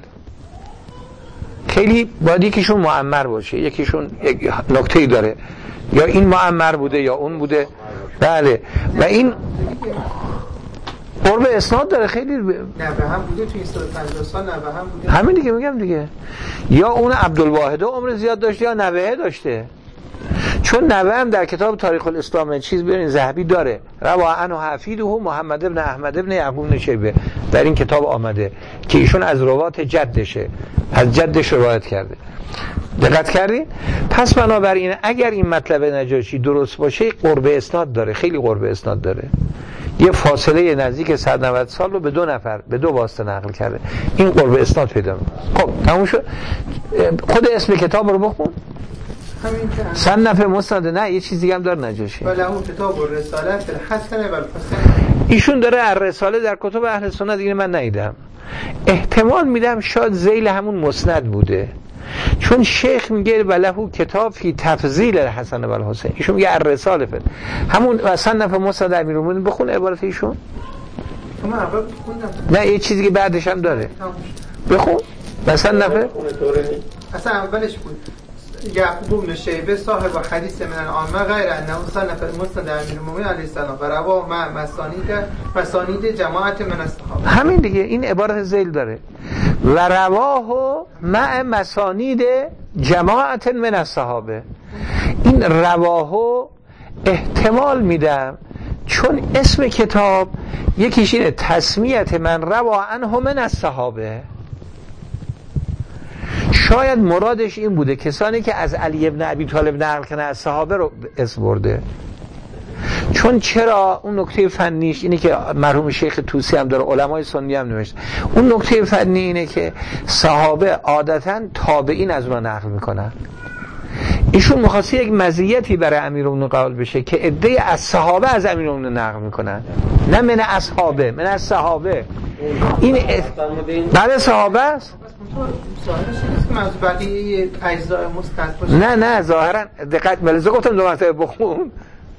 خیلی باید یکیشون معمر باشه، یکیشون یک نکته‌ای داره، یا این معمر بوده یا اون بوده. بله. و این قرب اسناد داره خیلی. نه به هم بوده تو این صد و پنجاه سال، نه به هم بوده. همین دیگه میگم دیگه، یا اون عبدالواحد عمر زیاد داشته یا نوه داشته. چون نوه هم در کتاب تاریخ الاسلام چیز ببینید ذهبی داره، روا عنه حفیده محمد ابن احمد ابن یعقوب بن شیبه، در این کتاب آمده که ایشون از روات جدشه، از جدش روایت کرده. دقت کردین؟ پس بنابراین اگر این مطلب نجاشی درست باشه قرب اسناد داره، خیلی قرب اسناد داره. یه فاصله نزدیک صد و نود سال رو به دو نفر به دو واسطه نقل کرده، این قرب اسناد پیدا می‌کنه. خب تموم شد. خود اسم کتاب رو بخون. همین که صنف مسند. نه یه چیز دیگه هم داره نجاشی، ولی اون کتاب الرساله الحسن و الحسن ایشون داره الرساله در کتب اهل سنت دیگه من ندیدم. احتمال میدم شاید ذیل همون مسند بوده، چون شیخ میگه ولهو کتاب فی تفضیل الحسن و الحسین، ایشون میگه الرساله فل همون و صنف مسند امیرالمومنین. بخون عبارت ایشون. شما اول بخوندم. نه یه چیزی که بعدش هم داره، بخون. مثلا نفر اصلا اولش بود یعقوب بن شیبه صاحب حدیث من العامه غیر انه صنف المسند امیرالمومنین علیه السلام و روا مع مسانید مسانید جماعت من الصحابه. همین دیگه، این عبارت ذیل داره و رواه مع مسانید جماعت من الصحابه. این رواه احتمال میدم چون اسم کتاب یکیش اینه تسمیت من روا عنه من الصحابه، شاید مرادش این بوده کسانی که از علی ابن ابی طالب نقل کنه از صحابه رو اسم برده. چون چرا اون نکته فنیش اینه که مرحوم شیخ طوسی هم داره، علمای سنی هم نوشته، اون نکته فنی اینه که صحابه عادتاً تابعین از اونها نقل میکنن. ایشون می‌خواسته یک مزیتی برای امیرالمومنین قائل بشه که عده از صحابه از امیرالمومنین نقل میکنن، نه من اصحابه، من از صحابه. این بعد صحابه است. نه نه ظاهرا دقت ملزه گفتم دو مرتبه بخون.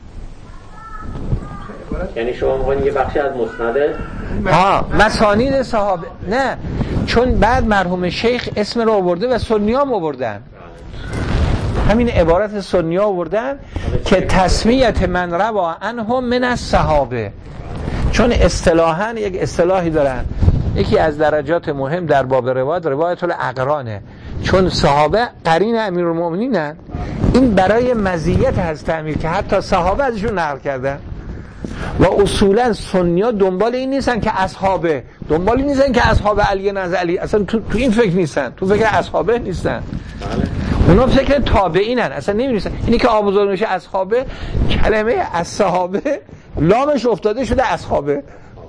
یعنی شما می‌خواید یه بخشی از مسنده ها مسانید صحابه، نه چون بعد مرحوم شیخ اسم رو آورده و سنی‌ها هم آوردن، همین عبارت سنی‌ها آوردن که تسمیت من روا عنهم من الصحابه، چون اصطلاحاً یک اصطلاحی دارن، یکی از درجات مهم در باب روایت روایت الاقرانه، چون صحابه قرین امیرالمومنینن، این برای مزیت هست امیر که حتی صحابه ازشون نقل کردن. و اصولا سنی‌ها دنبال این نیستن که اصحابه، دنبال این نیستن که اصحاب علی نزد علی، اصلا تو, تو این فکر نیستن، تو فکر اصحابه نیستن. اونا فکر تابعینن، اصلا نمی‌دونن. اینی که آبوزرگ میشه اصحابه، کلمه اصحابه لامش افتاده شده اصحابه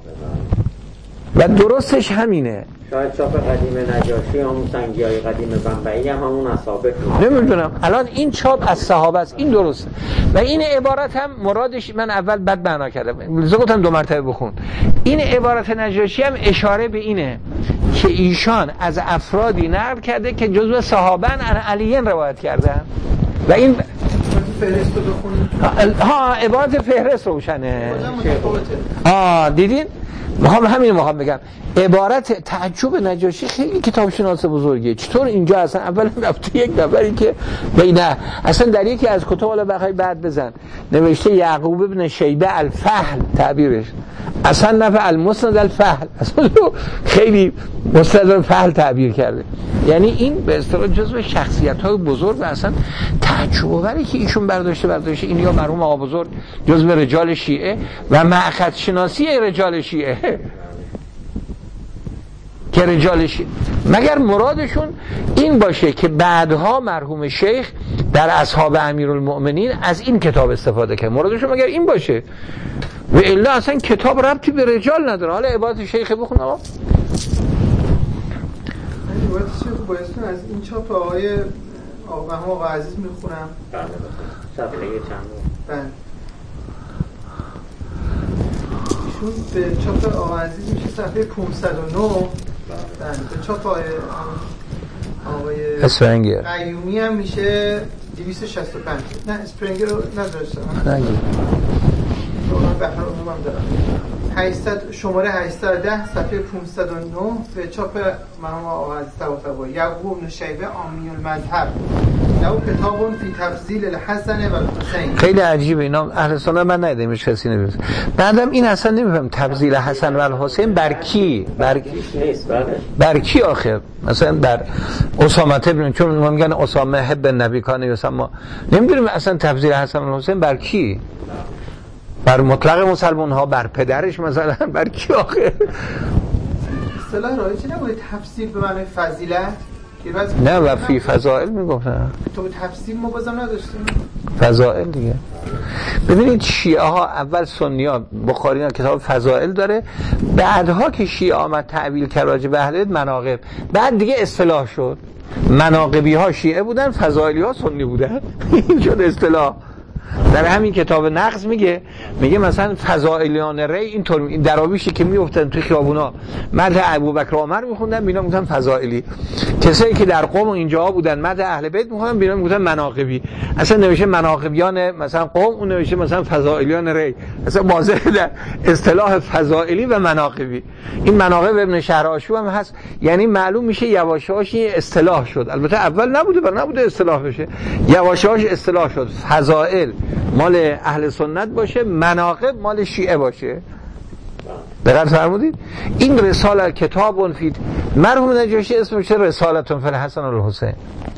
و درستش همینه. شاید چاپ قدیم نجاشی همون سنگی‌های قدیم بنبئی هم همون اصحابه، نمیدونم. الان این چاپ از صحابه است، این درسته. و این عبارت هم مرادش، من اول بد معنا کردم، لذا گفتم دو مرتبه بخون. این عبارت نجاشی هم اشاره به اینه که ایشان از افرادی نقل کرده که جزو صحابه ان علیین روایت کردن و این فهرست رو بخونید. ها عبارت فهرست روشنه. آه دیدین؟ میخوام همین میخوام بگم عبارت تعجب نجاشی خیلی کتاب شناس بزرگیه. چطور اینجا اصلا اول رفته یک نفری که بینه اصلا در یکی از کتاب حالا بخوای بعد بزن نوشته یعقوب ابن شیبه الفحل تعبیرش، اصلا نفع المسند الفحل، اصلا خیلی مسند الفحل تعبیر کرده. یعنی این به اصطلاح جزو شخصیت‌های بزرگ و اصلا تعجب آوره که ایشون برداشته برداشته این یا مرحوم آقا بزرگ جزو رجال شیعه و مأخذ شناسی رجال شیعه که رجال شیعه، مگر مرادشون این باشه که بعدها مرحوم شیخ در اصحاب امیرالمؤمنین از این کتاب استفاده کرد، مرادشون مگر این باشه؟ و الا اصلا کتاب ربطی به رجال نداره. حالا عبارت شیخ بخون. آقا عبارت شیخ بایستون از این چاپ آقای آقا آقا عزیز میخونم. بله صفحه چند بله ایشون به چاپ آقا عزیز میشه صفحه پانصد و نه. بله به چاپ آقای آقای اسپرنگر قیومی هم میشه دویست و شصت و پنج. نه اسپرنگر رو نداشتم نگی من بحر عمومم دارم. هشتصد شماره هشتصد و ده صفحه پانصد و نه به چاپ مرحوم آقا عزیز طباطبایی یعقوب بن شیبه عامی المذهب له کتاب فی تفضیل الحسن و الحسین. خیلی عجیبه اینا اهل سنت من ندیدم هیچ کسی نمی‌دونه. بعدم این اصلا نمی‌فهم تفضیل حسن و الحسین بر کی؟ بر بر کی آخر؟ مثلا بر اسامه ابن، چون ما میگن اسامه حب نبی کانه مثلا ما نمی‌دونیم اصلا تفضیل حسن و الحسین بر کی؟ بر مطلق مسلمان ها، بر پدرش مثلا، بر کی آخر؟ اصطلاح رایجی نبوده تفسیر به معنی فضیلت؟ نه و فی فضائل میگفتن. تو تفسیر ما بازم نداشتیم. فضائل دیگه. ببینید شیعه ها اول سنی ها بخاری ها کتاب فضائل داره، بعدها که شیعه آمد تعویل کرد راجع به اهل بیت مناقب، بعد دیگه اصطلاح شد مناقبی ها شیعه بودن، فضائلی ها سنی بودن. این شد اصطلاح. در همین کتاب نقض میگه میگه مثلا فضائلیان ری اینطور، این دراویشی که میافتن توی خیابونا مدح ابوبکر و عمر میخوندن بینا میگفتن فضائلی، کسایی که در قم و اینجاها بودن مدح اهل بیت میخوندن بینا میگفتن مناقبی. اصلا نوشته مناقبیان مثلا قم، اون نوشته مثلا فضائلیان ری، اصلا واضحه در اصطلاح فضائلی و مناقبی. این مناقب ابن شهرآشوب هم هست، یعنی معلوم میشه یواش یواش اصطلاح شد. البته اول نبوده و نبوده اصطلاح بشه، یواش یواش اصطلاح شد. فضائل مال اهل سنت باشه، مناقب مال شیعه باشه. دقیق فرمودید؟ این رساله کتاب فی مرحوم نجاشی اسمش رسالتون فی الحسن و الحسین،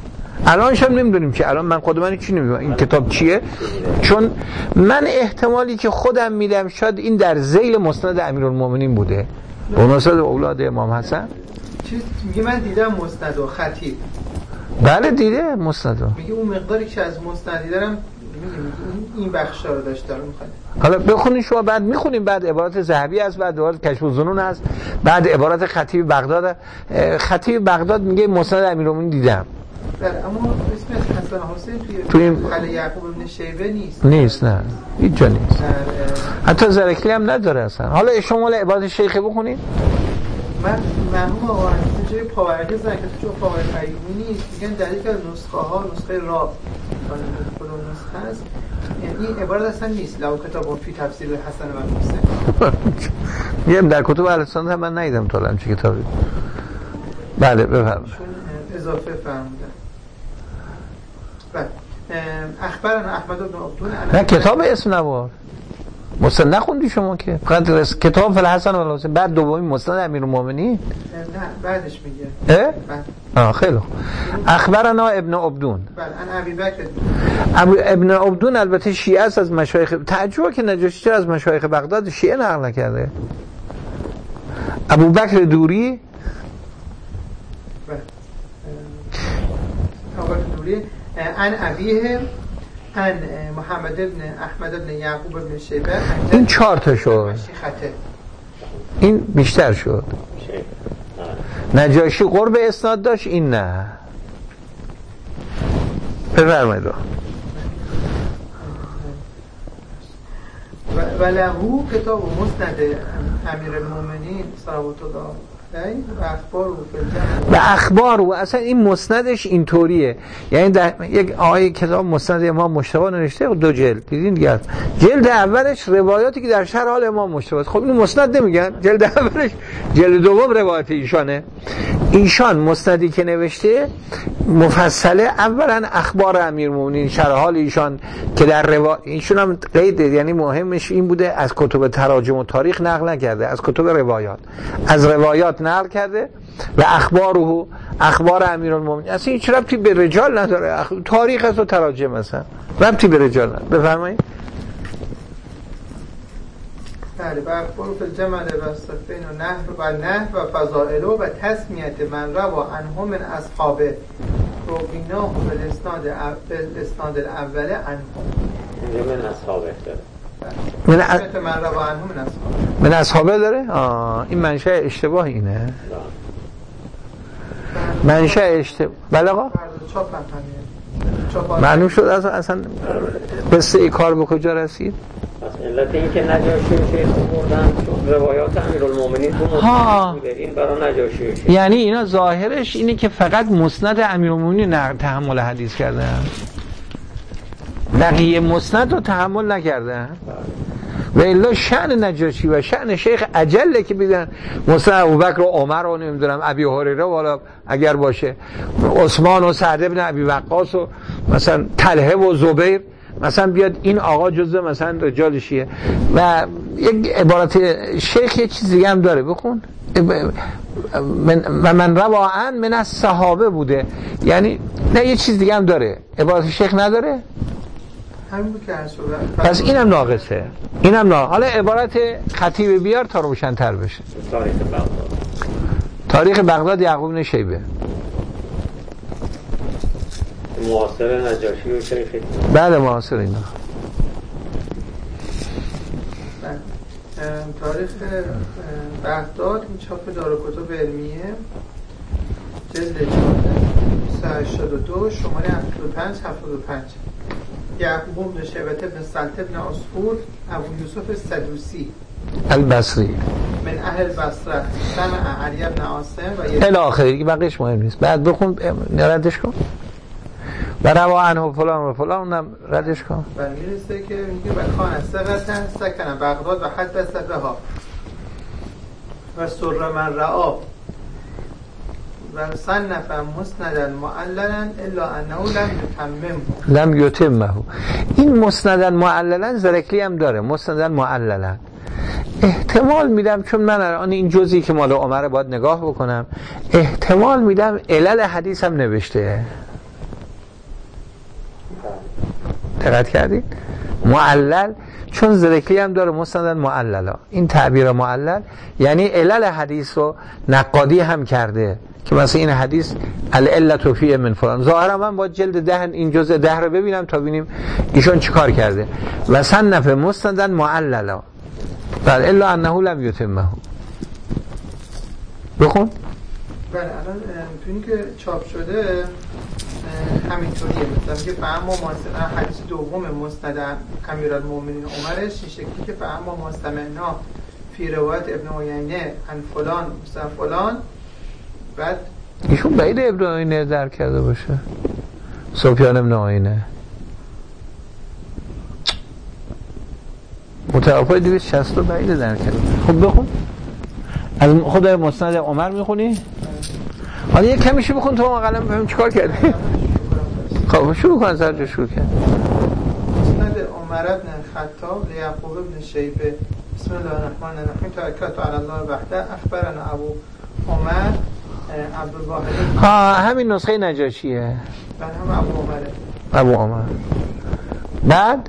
الانش هم نمیدونیم که الان من خود من چی نمیدونم این کتاب چیه، چون من احتمالی که خودم میدم شاید این در ذیل مسند امیرالمومنین بوده و مسند اولاد امام حسن. چیز میگه من دیدم مسند و خطیب. بله دیده مسند. میگه اون مقداری که از مسند دیدم این بخشا رو داشته رو میخواد. حالا بخونین شما بعد میخونیم، بعد عبارات ذهبی است، بعد عبارات کشف الظنون است، بعد عبارات خطیب بغداد. خطیب بغداد میگه مسند امیرالمومنین دیدم. بله اما اسم حسن حسین توی توی خل یعقوب ابن شیبه نیست. نیست نه هیچ جا نیست. حتی زرکلی هم نداره اصلا. حالا شما عبارات شیخه بخونید. من مرحوم آقا حنیفه جای پاورقی زدن که تو پاورقی قیومی نیست، میگن در یک از نسخه ها نسخه را خود نسخه هست، یعنی عبارت اصلا نیست لو کتاب فی تفسیر حسن و حسین. میگم در کتب اهل سنت هم من ندیدم تا الان چه کتابی. بله بفرمایید. اضافه فرمودن. بله اخبرنا احمد بن عبدون. نه کتاب اسم نبود. مسند نخوندی شما که فقط کتاب فل حسن و حسین، بعد دومی مسند امیرالمومنین. نه بعدش میگه. اه؟ آه خیلی خوب. اخبرنا ابن عبدون. بله ان ابی بکر. ابو ابن عبدون البته شیعه است از مشایخ، تعجبه که نجاشی چرا از مشایخ بغداد شیعه نقل نکرده. ابو بکر دوری. بله. ابو بکر دوری ان ابیه ان محمد ابن احمد ابن یعقوب ابن شیبه. این چهار تا شد. این بیشتر شد. نجاشی قرب اسناد داشت، این نه. بفرمایید. و لهو کتاب مسند امیرالمومنین صلوات الله علیه و اخبار و و اخبار و اصلا این مسندش اینطوریه، یعنی در یک آیه کتاب مسند امام مجتبی نوشته دو جلد، دیدین دیگه جلد اولش روایاتی که در شرح حال امام مجتبی. خب اینو مسند نمیگن، جلد اولش، جلد دوم روایت ایشانه. ایشان مسندی که نوشته مفصله، اولا اخبار امیرالمومنین شرح حال ایشان که در روا... ایشون هم قید، یعنی مهمش این بوده از کتب تراجم و تاریخ نقل نکرده، از کتب روایات، از روایات نقل کرده. و اخباره اخبار امیرالمومنین اصلا هیچ ربطی به رجال نداره، اخ... تاریخ است و تراجم است، ربطی به رجال نداره. بفرمایید. بله و اخبار فی الجمل و صفین و نهر و نهر و فضائل و تسمیت من روا عنهم من اصحابه رویناه به الاسناد الاول عنهم من اصحابه داره. من تسمیت من روا عنهم من اصحابه من اصحابه داره. آه این منشأ اشتباه اینه. منشأ اشتباه. بله آقا چاپ هم معلوم شد اصلا اصلا قصه ای کار به کجا رسید. پس علت این که نجاشی و شیخ بردن چون روایات امیرالمومنین تو مسند بوده، این برای نجاشی و شیخ. یعنی اینا ظاهرش اینه که فقط مسند امیرالمومنین نقل تحمل حدیث کردن، بقیه مسند رو تحمل نکردن. و الا شأن نجاشی و شأن شیخ اجله که بیدن مسند ابوبکر و عمر و نمیدونم ابی هریره والا اگر باشه، عثمان و سعد ابن ابی وقاص و مثلا طلحه و زبیر، مثلا بیاد این آقا جزء مثلا رجال شیعه. و یک عبارت شیخ یه چیز دیگه هم داره، بخون. من و من روان من از صحابه بوده، یعنی نه یه چیز دیگه هم داره، عبارت شیخ نداره. همین که هست. پس اینم ناقصه، اینم ناقصه. حالا عبارت خطیب بیار تا روشن‌تر بشه. تاریخ بغداد. تاریخ بغداد یعقوب بن شیبه معاصر نجاشی و شیخ. بعد معاصر اینا. تاریخ بغداد این چاپ دارالکتب علمیه جلد چهارده صفحه هشتاد و دو شماره هفتاد و پنج هفتاد و پنج. یعقوب بن شیبه بن سلط بن عصفور ابو یوسف سدوسی البصری من اهل بصره سمع علی بن عاصم و الی آخری که بقیش مهم نیست. بعد بخون ردش کن و روا عنه فلان و فلان اونم ردش کن. و میرسه که میگه و کان ثقتن سکن بغداد و حدث بها و سر من رعا و صنف مسندا معللا الا انه لم يتممه لم يتمه. این مسندا معللا زرکلی هم داره، مسندا معللا. احتمال میدم چون من الان این جزئی که مال عمر باید نگاه بکنم، احتمال میدم علل حدیث هم نوشته. دقت کردید؟ معلل چون ذکری هم داره مستند معللا، این تعبیر معلل یعنی علل حدیث رو نقادی هم کرده که مثلا این حدیث العلة فیه من فلان. ظاهرا من با جلد ده این جزء ده رو ببینم تا ببینیم ایشون چیکار کرده. و صنف مستندن معللا بل الا انه لم یتمه. بخون. بله الان تو این که چاپ شده همینطوریه، مثلا که فهم ما مثلا حدیث دوم مستند امیرالمومنین عمرش این شکلی که فهم ما مستمعنا فی روایت ابن عینه عن فلان مثلا فلان. بعد ایشون بعید ابن عینه در کرده باشه، سفیان ابن عینه متوفای دویست و شصت بعید در کرده. خب بخون از خود مسند عمر میخونی؟ حالا یک کمیشی بخون تو ما قلم ببینیم چیکار کردی. خب شروع کن، از هر جا شروع کن. مسند عمر بن خطاب لیعقوب بن شیبه بسم الله الرحمن الرحیم توکلت علی الله وحده اخبرنا ابو عمر عبدالواحد. ها همین نسخه نجاشیه. بعد هم ابو عمره. ابو عمر. بعد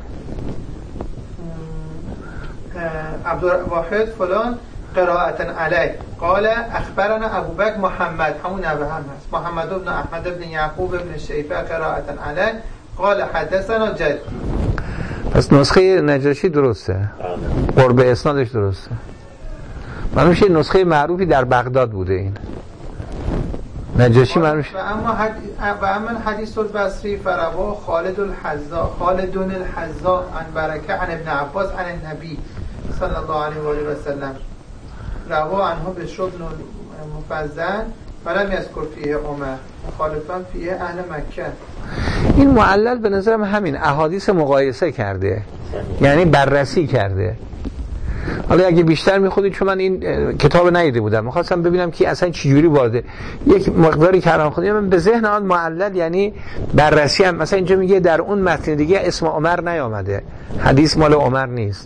عبدالواحد فلان قراءة علیه قال اخبرنا ابو بکر محمد، همون نوه هم هست، محمد بن احمد بن یعقوب بن شیبه قراءة علیه قال حدثنا جد. پس نسخه نجاشی درسته، قرب اسنادش درسته. معلومه یه نسخه معروفی در بغداد بوده این نجاشی معلومه. و اما حد... و اما حدیث البصری فروا خالد الحذاء خالد الحذاء عن برکه عن ابن عباس عن النبی صلی الله علیه و آله و سلم روا عنه بشر بن مفزن ولم یذکر فیه عمر مخالفا فیه اهل مکه. این معلل به نظرم همین احادیث مقایسه کرده، یعنی بررسی کرده. حالا اگه بیشتر میخونید، چون من این کتاب ندیده بودم میخواستم ببینم که اصلا چه جوری وارده یک مقداری کلام خوندم، من به ذهن آن معلل یعنی بررسی هم. مثلا اینجا میگه در اون متن دیگه اسم عمر نیامده، حدیث مال عمر نیست.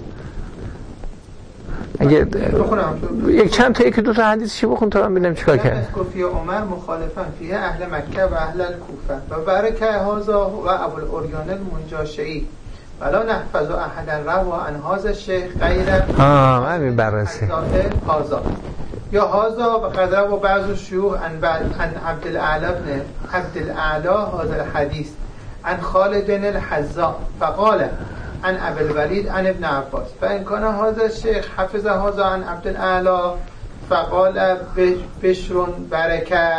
اگه یک چند تا یک دو تا حدیث چی بخون تا من ببینم چیکار کرد. فی عمر مخالفا فیه اهل مکه و اهل الکوفه و برکه هذا و ابو الاریان المنجاشعی ولا نحفظ احدا روا عن هذا الشیخ غیر ها همین بررسی هذا یا هذا و قد روا بعض الشيوخ عن عن عبد الاعلى بن عبد الاعلى هذا الحديث عن خالد الحذاء فقال عن ابي الوليد عن ابن عباس فان كان هذا الشيخ حفظ هذا عن عبد الاعلى فقال بشر بركه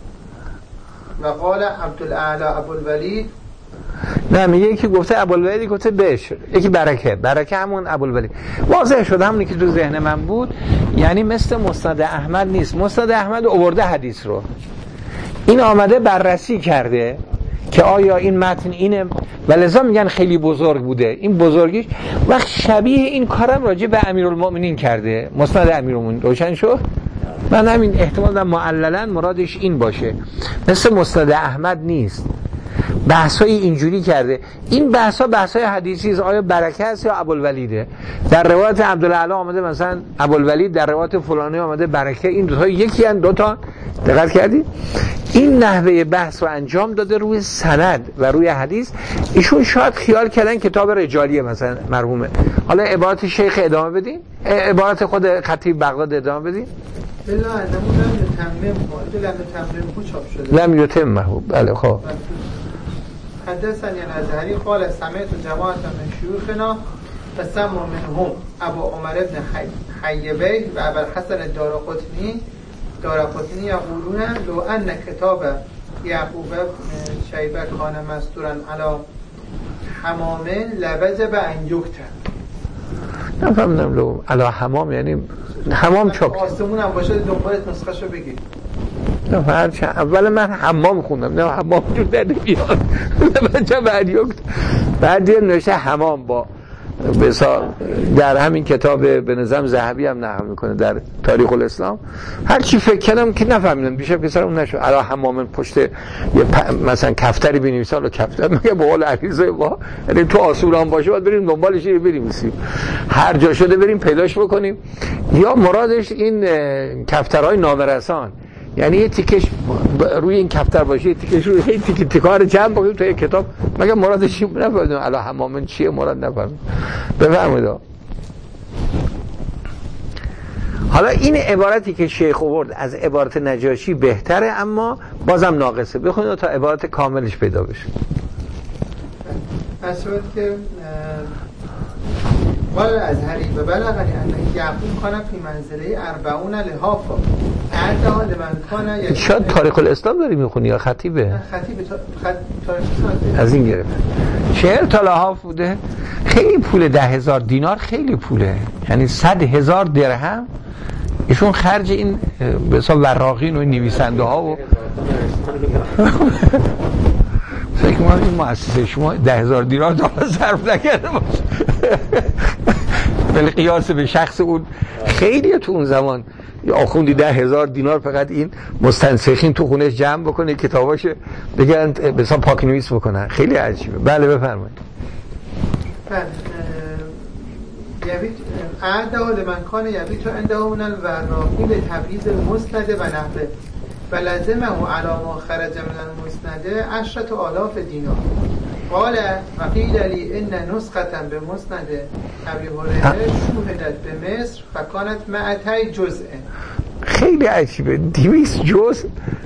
وقال عبد الاعلى ابو الوليد. نه میگه یکی گفته ابوالولید گفته بشر، یکی برکه، برکه همون ابوالولید. واضح شد همونی که تو ذهن من بود، یعنی مثل مسند احمد نیست. مسند احمد آورده حدیث رو، این آمده بررسی کرده که آیا این متن اینه و لذا میگن خیلی بزرگ بوده. این بزرگیش وقت شبیه این کارم راجع به امیرالمومنین کرده، مسند امیرالمومنین. روشن شد؟ من همین احتمال دارم معللاً مرادش این باشه، مثل مسند احمد نیست. بحثای اینجوری کرده. این بحثا بحثای حدیثی است، آیا برکه است یا ابوالولیده. در روایت عبدالاعلی آمده مثلا ابوالولید، در روایت فلانی آمده برکه. این دو تا یکی ان دو تا. دقت کردید؟ این نحوه بحث رو انجام داده روی سند و روی حدیث. ایشون شاید خیال کردن کتاب رجالیه مثلا مرحومه. حالا عبارت شیخ ادامه بدین، عبارت خود خطیب بغداد ادامه بدین. بلا انمون لم یتمم لم یتمم چاپ شده. لم یتمه. بله خب. حدثني الازهري قال سمعت جماعه من شيوخنا فسموا منهم ابو عمر بن حيبي و ابو الحسن الدارقطني دارقطني يقولون لو ان كتاب يعقوب بن شيبه كان مستورا على حمام لوجب ان يكتب. نفهمیدم لو علی حمام یعنی حمام چاپ آسمون هم باشه دنبالت نسخه‌شو بگیر. نه هرچه اول من حمام خوندم، نه حمام جور در بیاد بچه بعد یک بعد دیر نوشته حمام با بسا در همین کتاب به نظام ذهبی هم نقل میکنه در تاریخ الاسلام. هر چی فکر کردم که نفهمیدم بیشتر پسرم نشد. علا حمام پشت یه پ... مثلا کفتری بنویسه، حالا کفتر میگه به قول عریضه با یعنی تو آسوران باشه باید بریم دنبالش رو بنویسیم، هر جا شده بریم پیداش بکنیم. یا مرادش این کفترهای نامرسان یعنی یه تیکش روی این کفتر باشه، یه تیکش روی این تیک تیکار جمع بکنیم تا یه کتاب. مگه مرادش نفهمیدم الا حمامن چیه مراد نفهمیدم. بفرمایید. حالا این عبارتی که شیخ آورد از عبارت نجاشی بهتره، اما بازم ناقصه. بخونید تا عبارت کاملش پیدا بشه. از صورت که قال الازهری و بلغنی انه یعقوب کان فی منزله اربعون لحافا اعدها لمن کان. شاید تاریخ الاسلام داری میخونی یا خطیبه؟ خطیبه خط... تاریخ الاسلام از این گرفت. چهل تا لحاف بوده. خیلی پول. ده هزار دینار خیلی پوله، یعنی صد هزار درهم ایشون خرج این به حساب وراقین و نویسنده ها و فکر می‌کنم این مؤسسه شما ده هزار دینار دارا صرف نکرده باشه. ولی قیاس به شخص اون خیلیه. تو اون زمان آخوندی ده هزار دینار فقط این مستنسخین تو خونش جمع بکنه کتاباشه بگن به حساب پاک نویس بکنن. خیلی عجیبه. بله بفرمایید. بله یبیت اعده لمن کان یبیت عنده من الوراقی لتبییض المسند و نحوه و لزمه علی ما خرج من المسند عشرة آلاف دینار. قال و قیل لی ان نسخة بمسند ابی هریره شوهدت به مصر فکانت مئتی جزء. خیلی عجیبه. دویست جزء.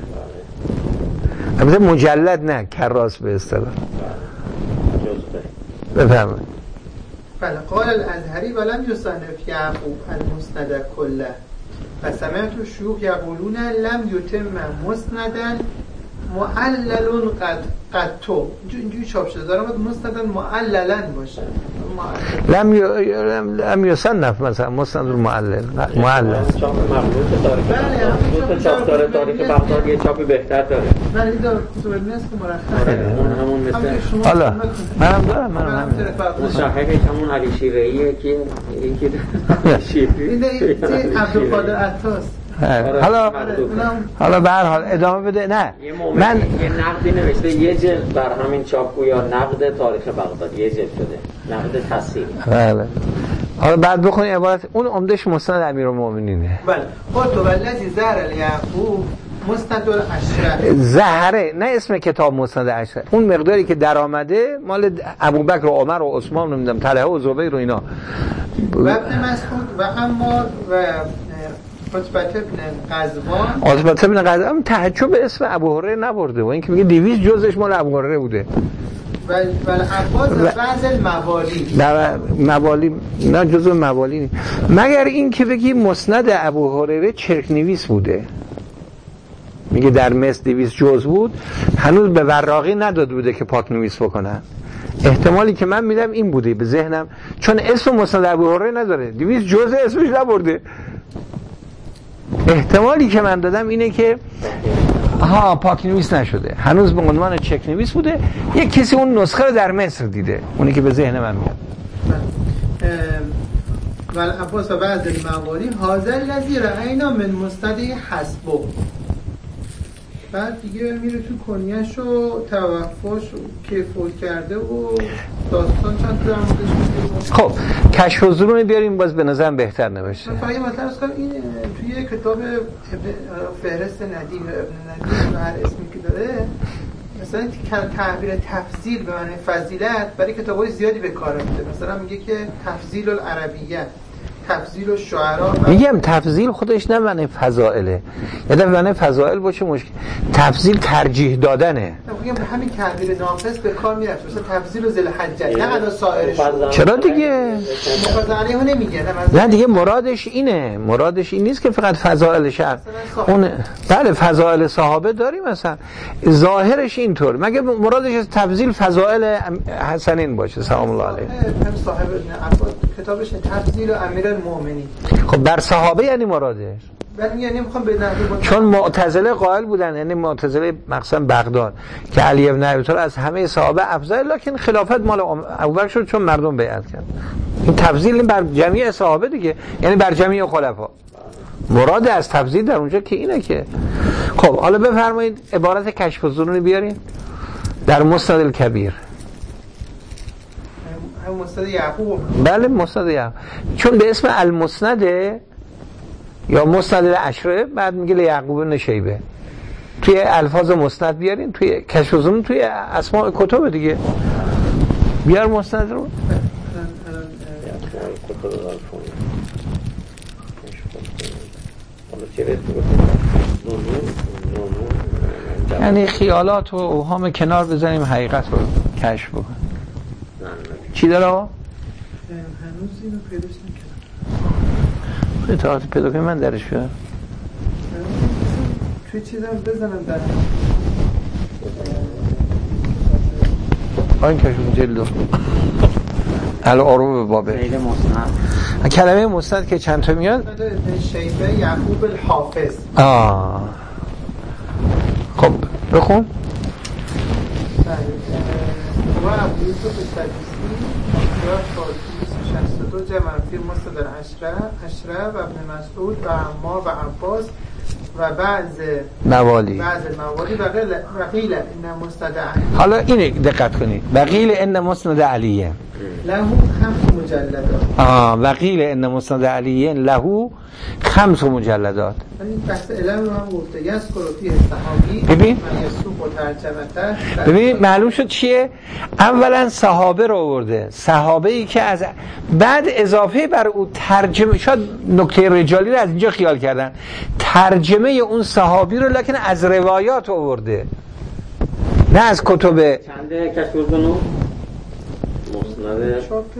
البته مجلد نه، کراس به اصطلاح. بفرمایید. بله قال الازهری ولم یصنف یعقوب المسند کله و سمعت الشیوخ یقولون لم یتم مسندا معلل قد قد تو اینجوری چاپ شده دارم مسندا معللا باشه. لم ی... لم یصنف مثلا مسند المعلل معلل چاپ مخلوط تاریخ. بله چاپ داره تاریخ بغداد یه چاپی بهتر داره. بله داره سورنس که مرخص اون همون مثل حالا منم دارم منم هم مصححش همون علی شیره‌ایه که یکی شیری این عبدالقادر عطاس. حالا حالا به هر حال ادامه بده. نه من یه نقدی نوشته یه جلد بر همین چاپگویا نقد تاریخ بغداد یه جلد شده، نقد تصحیحی. بله حالا بعد بخونی عبارت اون عمدش مسند امیرالمومنینه. بله قلت والذی زهر الیعقوب مسند العشره. زهره نه اسم کتاب مسند العشره، اون مقداری که در آمده مال ابوبکر و عمر و عثمان نمیدونم طلحه و زبیر و اینا و ابن مسعود و عمار و عتبه ابن قزوان. عتبه ابن قزوان تعجب به اسم ابو هریره نبرده و اینکه میگه دویست جزش مال ابو هریره بوده. و العباس و بعض الموالی. نه موالی نه جزء موالی نیست، مگر این که بگی مسند ابو هریره چرک نویس بوده. میگه در مصر دویست جز بود، هنوز به وراقی نداده بوده که پاک نویس بکنن. احتمالی که من میدم این بوده به ذهنم، چون اسم مسند ابو هریره نداره، دویست جز اسمش نبرده. احتمالی که من دادم اینه که ها پاک نویس نشده، هنوز به عنوان چک نویس بوده. یک کسی اون نسخه رو در مصر دیده، اونی که به ذهن من میاد. ول عباس و بعض الموالی حاضر الذی رأینا من مسند حسبه. بعد دیگه میره تو کنیش و توفاش که فوت کرده و داستان چند در موردش میگه. خب کشف الظنون بیاریم، باز به نظرم بهتر نوشته. فقط مثلا از این توی کتاب فهرست ندیم ابن ندیم و هر اسمی که داره مثلا تعبیر تفضیل به معنی فضیلت برای کتابای زیادی به کار میده. مثلا میگه که تفضیل العربیه، تفضیل الشعراء. میگم تفضیل خودش نه معنی فضائله، یعنی معنی فضائل باشه مشکل. تفضیل ترجیح دادنه. میگم همین تعبیر ناقص به کار میرفت، مثلا تفضیل ذل حجه نه علا سایرش. چرا دیگه مفضل علیه نمیگه. نه دیگه مرادش اینه، مرادش این نیست که فقط فضائل شرع. اون بله فضائل صحابه داریم مثلا، ظاهرش اینطور. مگه مرادش از تفضیل فضائل حسنین باشه سلام الله علیه. صاحب کتابش تفضیل امیر المؤمنین. خب بر صحابه یعنی مرادش. ولی یعنی میخوام به نحوی چون معتزله قائل بودن، یعنی معتزله مخصوصا بغداد که علی ابن ابی طالب از همه صحابه افضل، لکن خلافت مال ابوبکر شد چون مردم بیعت کردن. این تفضیل بر جمعی صحابه دیگه، یعنی بر جمعی خلفا. مراد از تفضیل در اونجا که اینه که خب حالا بفرمایید عبارت کشف الظنون بیارین در مسند الکبیر. هم مسند یعقوب. بله مسند یعقوب، چون به اسم المسند یا مسند العشره، بعد میگه لیعقوب بن شیبه. توی الفاظ مسند بیارین، توی کشف الظنون، توی اسماء کتب دیگه بیار مسند رو. یعنی خیالات و اوهام کنار بزنیم، حقیقت رو کشف بکنیم. چی داره آقا؟ هنوز اینو پیداش نکردم. اطاعت پیدا کنیم من درش بیارم. توی چیزم بزنم در آین کشف جلدو العروب بابه غیر مسند. کلمه مسند که چند تا میاد؟ شیبه یعقوب الحافظ. آه خب بخون. و ابو یوسف السدوسی یا شصت و دو جمع فی مسند العشره عشره و ابن مسعود و عمار و عباس و بعض موالی بعض موالی و قیل و قیل ان مسند علی. حالا اینه دقت کنید، و قیل ان مسند علیه له خمس مجلدات. آه و قیل ان مسند علیه له خمس مجلدات. این بحث علم رو هم گفته یذکر فی صحابی ببین و یسوق و ترجمته. ببین معلوم شد چیه؟ اولا صحابه رو آورده، صحابه ای که از بعد اضافه بر او ترجمه، شاید نکته رجالی رو از اینجا خیال کردن، ترجمه اون صحابی رو لکن از روایات آورده نه از کتب. چنده کشف الظنون؟ مسند چاپ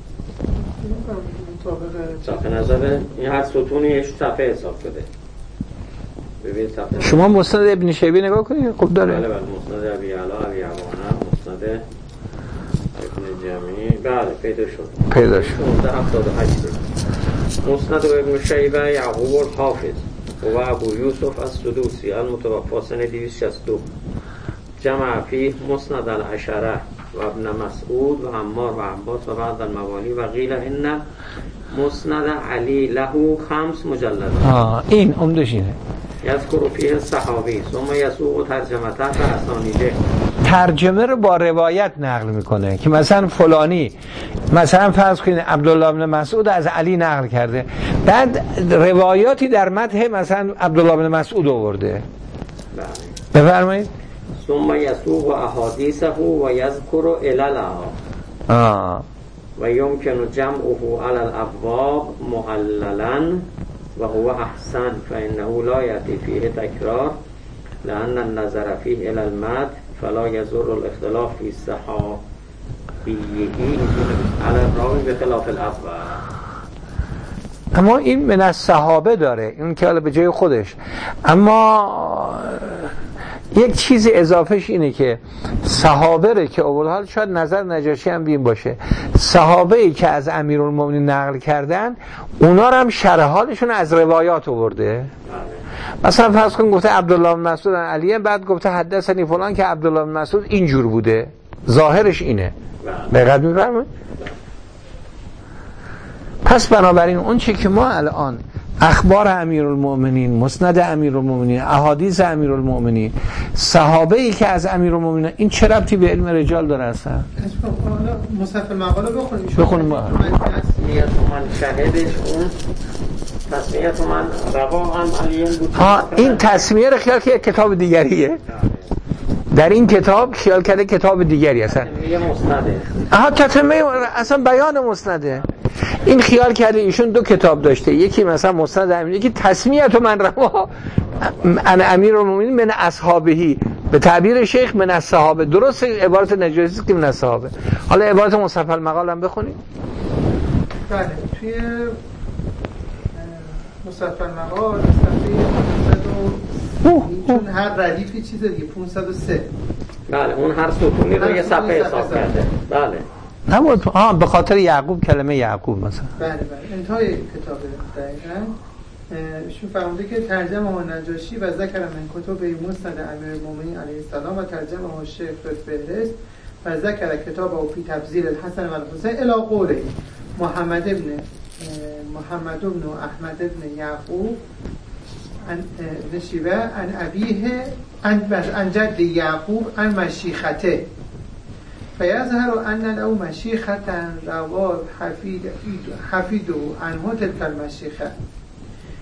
صفحه نظره این هر ستونی یه صفحه حساب شده. ببین صفحه شما مسند ابن شیبه نگاه کنید، خوب داره. بله بله مسند ابی علا ابی عوانه مسند ابن جمی بله پیدا شد پیدا شد شانزده هفتاد و هشت. مسند ابن شیبه یعقوب الحافظ و ابو یوسف السدوسی المتوفی سنه دویست و شصت و دو جمع فیه مسند العشره و ابن مسعود و عمار و عباس و بعض الموالی و قیل ان مسند علی له خمس مجلدات. آه این عمدش اینه. یذکر فیه صحابی ثم یسوق ترجمته و اسانیده. ترجمه رو با روایت نقل میکنه که مثلا فلانی، مثلا فرض کنید عبدالله بن مسعود از علی نقل کرده، بعد روایاتی در متن مثلا عبدالله بن مسعود آورده. بله بفرمایید. ثم یسوق احادیثه و یذکر عللها آه و یمکن جمعه علی الابواب معللا و هو احسن فانه لا یأتی فیه تکرار لأن النظر فیه الی المتن فلا یضر الاختلاف فی صحابیه علی الراوی بخلاف الاول. اما این من از صحابه داره، این که حالا به جای خودش، اما یک چیز اضافهش اینه که صحابه ره که اول حال شاید نظر نجاشی هم بین باشه، صحابه ای که از امیرالمومنین نقل کردن اونا رو هم شرح حالشون از روایات آورده. مثلا فرض کن گفته عبدالله بن مسعود علیه، بعد گفته حدثنی فلان که عبدالله بن مسعود اینجور بوده، ظاهرش اینه. دقیق می‌فرمایید؟ پس بنابراین اون چی که ما الان اخبار امیرالمومنین، مسند امیرالمومنین، احادیث امیرالمومنین، صحابه ای که از امیرالمومنین، این چه ربطی به علم رجال داره اصلا؟ مصحف مقاله بخونیم بخونیم ما تسمیت من شهدش اون تسمیت من روا هم علیه بود. ها این تسمیه رو خیال که کتاب دیگریه، در این کتاب خیال کرده کتاب دیگری اصلا یه مسنده. آها تسمیه اصلا بیان مسنده. این خیال کرده ایشون دو کتاب داشته، یکی مثلا مسند امیر، یکی تسمیت من روا ان امیرالمومنین من اصحابهی، به تعبیر شیخ من الصحابه. درست عبارت نجاشی که من الصحابه. حالا عبارت مصحف المقال هم بخونید. بله توی مصحف المقال صفحه پانصد و چون هر ردیفی چیز دیگه پانصد و سه. بله اون هر ستونی رو یه صفحه حساب کرده. بله نبود آه به خاطر یعقوب، کلمه یعقوب مثلا. بله بله انتهای کتاب دقیقاً شو فرموده که ترجمه ها نجاشی و ذکر من کتب مسند امیرالمومنین علیه السلام و ترجمه ها شیخ فهرست و ذکر کتاب او فی تفضیل الحسن و الحسین الی قوله محمد ابن محمد ابن احمد ابن یعقوب ابن شیبه عن ابیه عن جد یعقوب عن مشیخته فیظهر ان له مشیخة روا حفید حفید عنه تلك المشیخه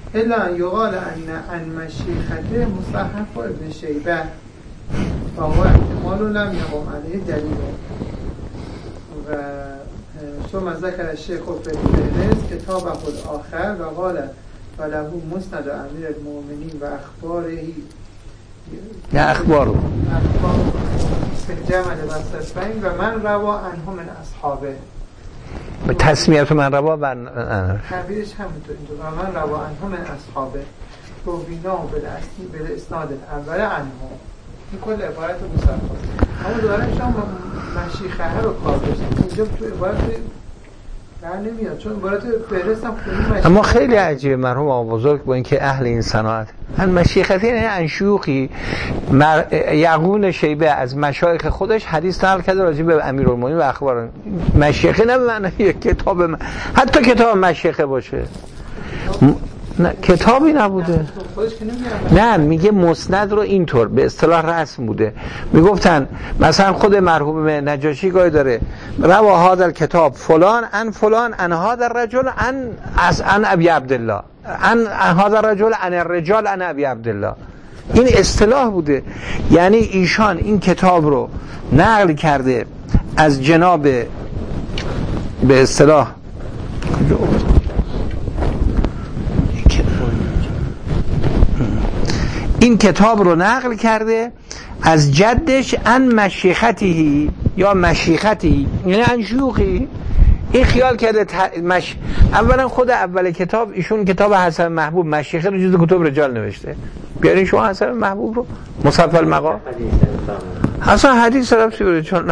الا ان یقال ان ان مشیخته مصحف ابن شیبه و هو احتمال لم یقم علیه دلیل و ثم ذکر الشیخ فی الفهرست کتابه الاخر و قال وله مسند امیر المؤمنین و اخبارهی نه اخبارو اخبار جمع بسطفین و من روا عنه من اصحابه به تسمیت من روا بر تعبیرش همونطور اینطور و من روا عنه من اصحابه روینا و بل اسناد اول عنه این کل عبارت مصرفه اما دوباره شما مشیخه رو کار داشتیم اینجا تو عبارت در نمیاد چون عبارت فهرست هم خیلی اما خیلی عجیبه مرحوم آقا بزرگ با اینکه اهل این صناعت هن مشیختی یعنی انشوخی مر... یعقون شیبه از مشایخ خودش حدیث نقل کرده راجع به امیرالمومنین و اخبار مشیخه نه به معنی کتاب من... حتی کتاب مشیخه باشه م... نه کتابی نبوده نه میگه مسند رو اینطور به اصطلاح رسم بوده میگفتن مثلا خود مرحوم نجاشی گاهی داره روا هذا الکتاب فلان ان فلان ان هذا الرجل ان از ان ابی عبدالله ان هذا الرجل ان الرجال ان ابی عبدالله این اصطلاح بوده یعنی ایشان این کتاب رو نقل کرده از جناب به اصطلاح این کتاب رو نقل کرده از جدش ان مشیختی یا مشیختی یعنی انشوخی این خیال کرده مش... اولا خود اول کتاب ایشون کتاب حسن محبوب مشیخه رو جز کتب رجال نوشته بیارین شما حسن محبوب رو مصحف المقام اصلا حدیث ربطی بره چون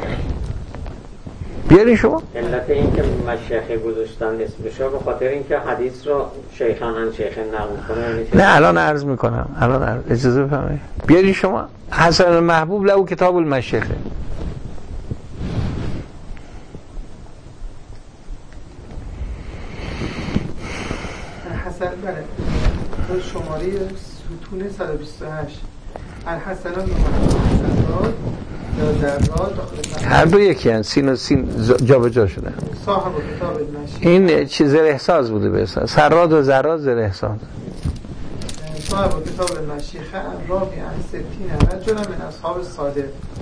بیارین شما علت این که مشیخه گذاشتن اسمش رو به خاطر اینکه حدیث رو شیخان ان شیخ نقل کنه نه الان عرض میکنم الان عرض. اجازه بفرمایید بیارین شما حسن محبوب له کتاب المشیخه حسن بله شماره ستون صد و بیست و هشت الحسن المحمد یا ذرات هر دو یکی هست سین و سین جا به جا شده صاحب کتاب المشیخه این چیز زر احساس بوده به احساس سراد و ذرات زر احساس صاحب کتاب المشیخه راوی عن ستین رجلا من اصحاب الصادق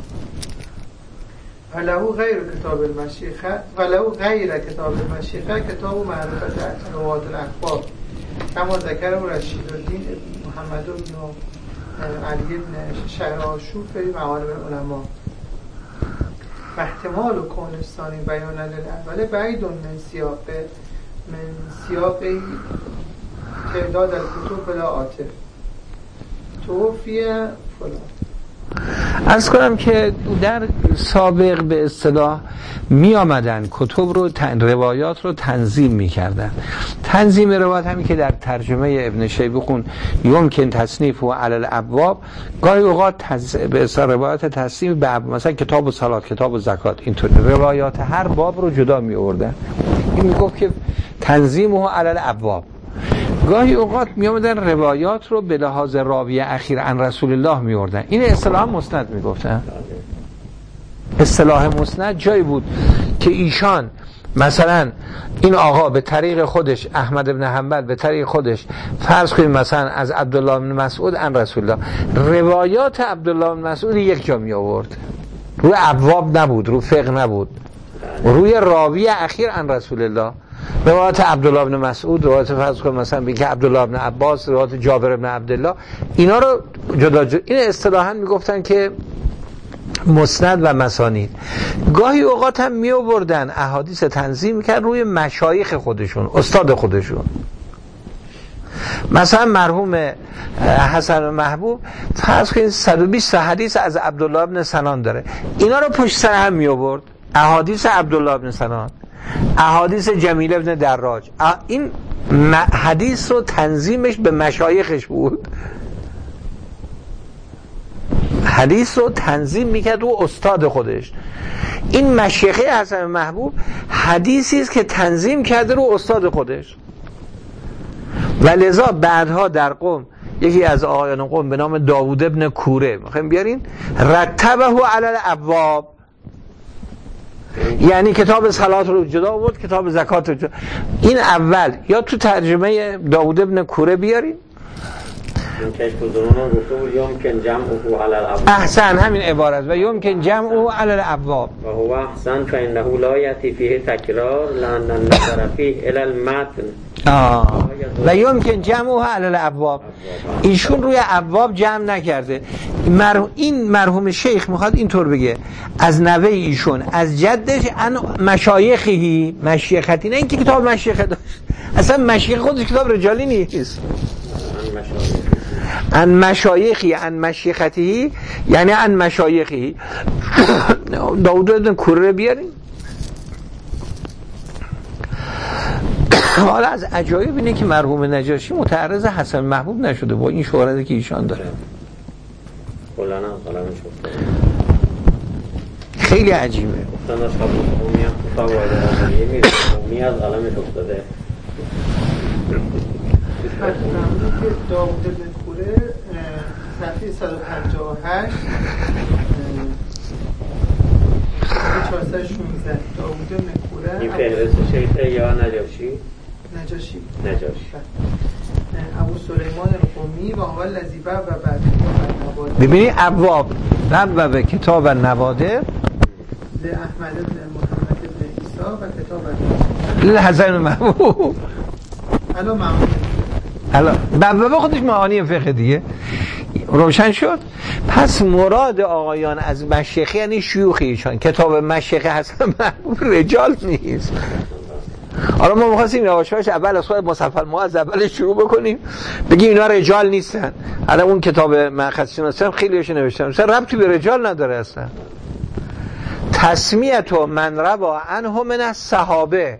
ولو غیر کتاب المشیخه ولو غیر کتاب المشیخه کتاب معرفت روات الاخبار کما ذکر رشید الدین محمد بن علی بن شهرآشوب فی معالم العلماء و احتمال کونستانی بیان للاول بعید من سیاق من سیاق تعداد الکتب بلا عاطف توفی فلان. عرض کنم که در سابق به اصطلاح می آمدن کتب رو تن... روایات رو تنظیم می کردن. تنظیم روایات همین که در ترجمه ابن شیبه خون یمکن تصنیف و علل ابواب گاهی اوقات تز... به اصطلاح روایات تصنیف به مثلا کتاب و صلات کتاب و زکات اینطور روایات هر باب رو جدا می آوردن. این می گفت که تنظیم و علل ابواب گاهی اوقات می آمدن روایات رو به لحاظ راوی اخیر عن رسول الله می آوردن. این اصطلاح مسند می گفتن. اصطلاح مسند جایی بود که ایشان مثلا این آقا به طریق خودش احمد بن حنبل به طریق خودش فرض کنیم مثلا از عبدالله بن مسعود عن رسول الله روایات عبدالله بن مسعود یک جا می آورد روی ابواب نبود روی فقه نبود روی راوی اخیر عن رسول الله روایت عبدالله بن مسعود روایت فرض کن مثلا بگه عبدالله بن عباس روایت جابر بن عبدالله اینا رو جدا جدا این اصطلاحاً میگفتن که مسند و مسانید. گاهی اوقات هم می آوردن احادیث تنظیم کرد روی مشایخ خودشون استاد خودشون مثلا مرحوم حسن محبوب فرض کنید صد و بیست حدیث از عبدالله بن سنان داره اینا رو پشت سر هم می آورد احادیث عبدالله بن سنان احادیث جمیل بن دراج این حدیث رو تنظیمش به مشایخش بود حدیث رو تنظیم میکرد و استاد خودش این مشیخه حسن محبوب حدیثی است که تنظیم کرده رو استاد خودش و لذا بعدها در قم یکی از آقایان قم به نام داوود ابن کوره میخوایم بیارین رتبه علی الابواب یعنی کتاب صلات رو جدا آورد، کتاب زکات رو جدا. این اول یا تو ترجمه داوود ابن کوره بیارین. یمکن جمعه علی الابواب. احسن، همین عبارت و یمکن جمعه علی الابواب و هو احسن فانه لا یاتی فیه تکرار لان النظر فیه الی المتن. آه. و یمکن جمعه علی الابواب. ایشون روی ابواب جمع نکرده. مرحوم این مرحوم شیخ میخواد اینطور بگه از نوه ایشون، از جدش، ان مشایخی، مشیختی، نه اینکه کتاب مشیخه داشت، اصلا مشیخ خودش کتاب رجالی نیست. ان مشایخی، ان مشیختی، یعنی ان مشایخی. داوود ابن کوره بیاریم. حالا از عجایب اینه که مرحوم نجاشی متعرض حسن محبوب نشده با این شهرتی که ایشان داره. کلاً قلمش افتاده. خیلی عجیبه. گفتن از قبول هم فواید اولیه میره، می از قلمش افتاده. داوود بن کوره صفحه صد و پنجاه و هشت چهارصد و شانزده داوود بن کوره. این فهرست شیخه یا نجاشی؟ نجاشی نجاشی ابو سلیمان القمی و هو الذی بوب بعد النوادر. ببینید ابواب بوب کتاب النوادر لاحمد بن محمد بن عیسی و کتاب لحسن محبوب. الو معانی الو بوب خودش معانی فقه دیگه روشن شد. پس مراد آقایان از مشیخه یعنی شیوخ ایشان. کتاب مشیخه حسن محبوب رجال نیست. حالا ما می‌خواستیم یواش‌یواش اول از خود مصفل ما از اول شروع بکنیم بگیم اینا رجال نیستن. الان اون کتاب مأخذ شناسی خیلیش نوشتم مثلا ربطی به رجال نداره اصلا. تسمیت من روا عنه من الصحابه،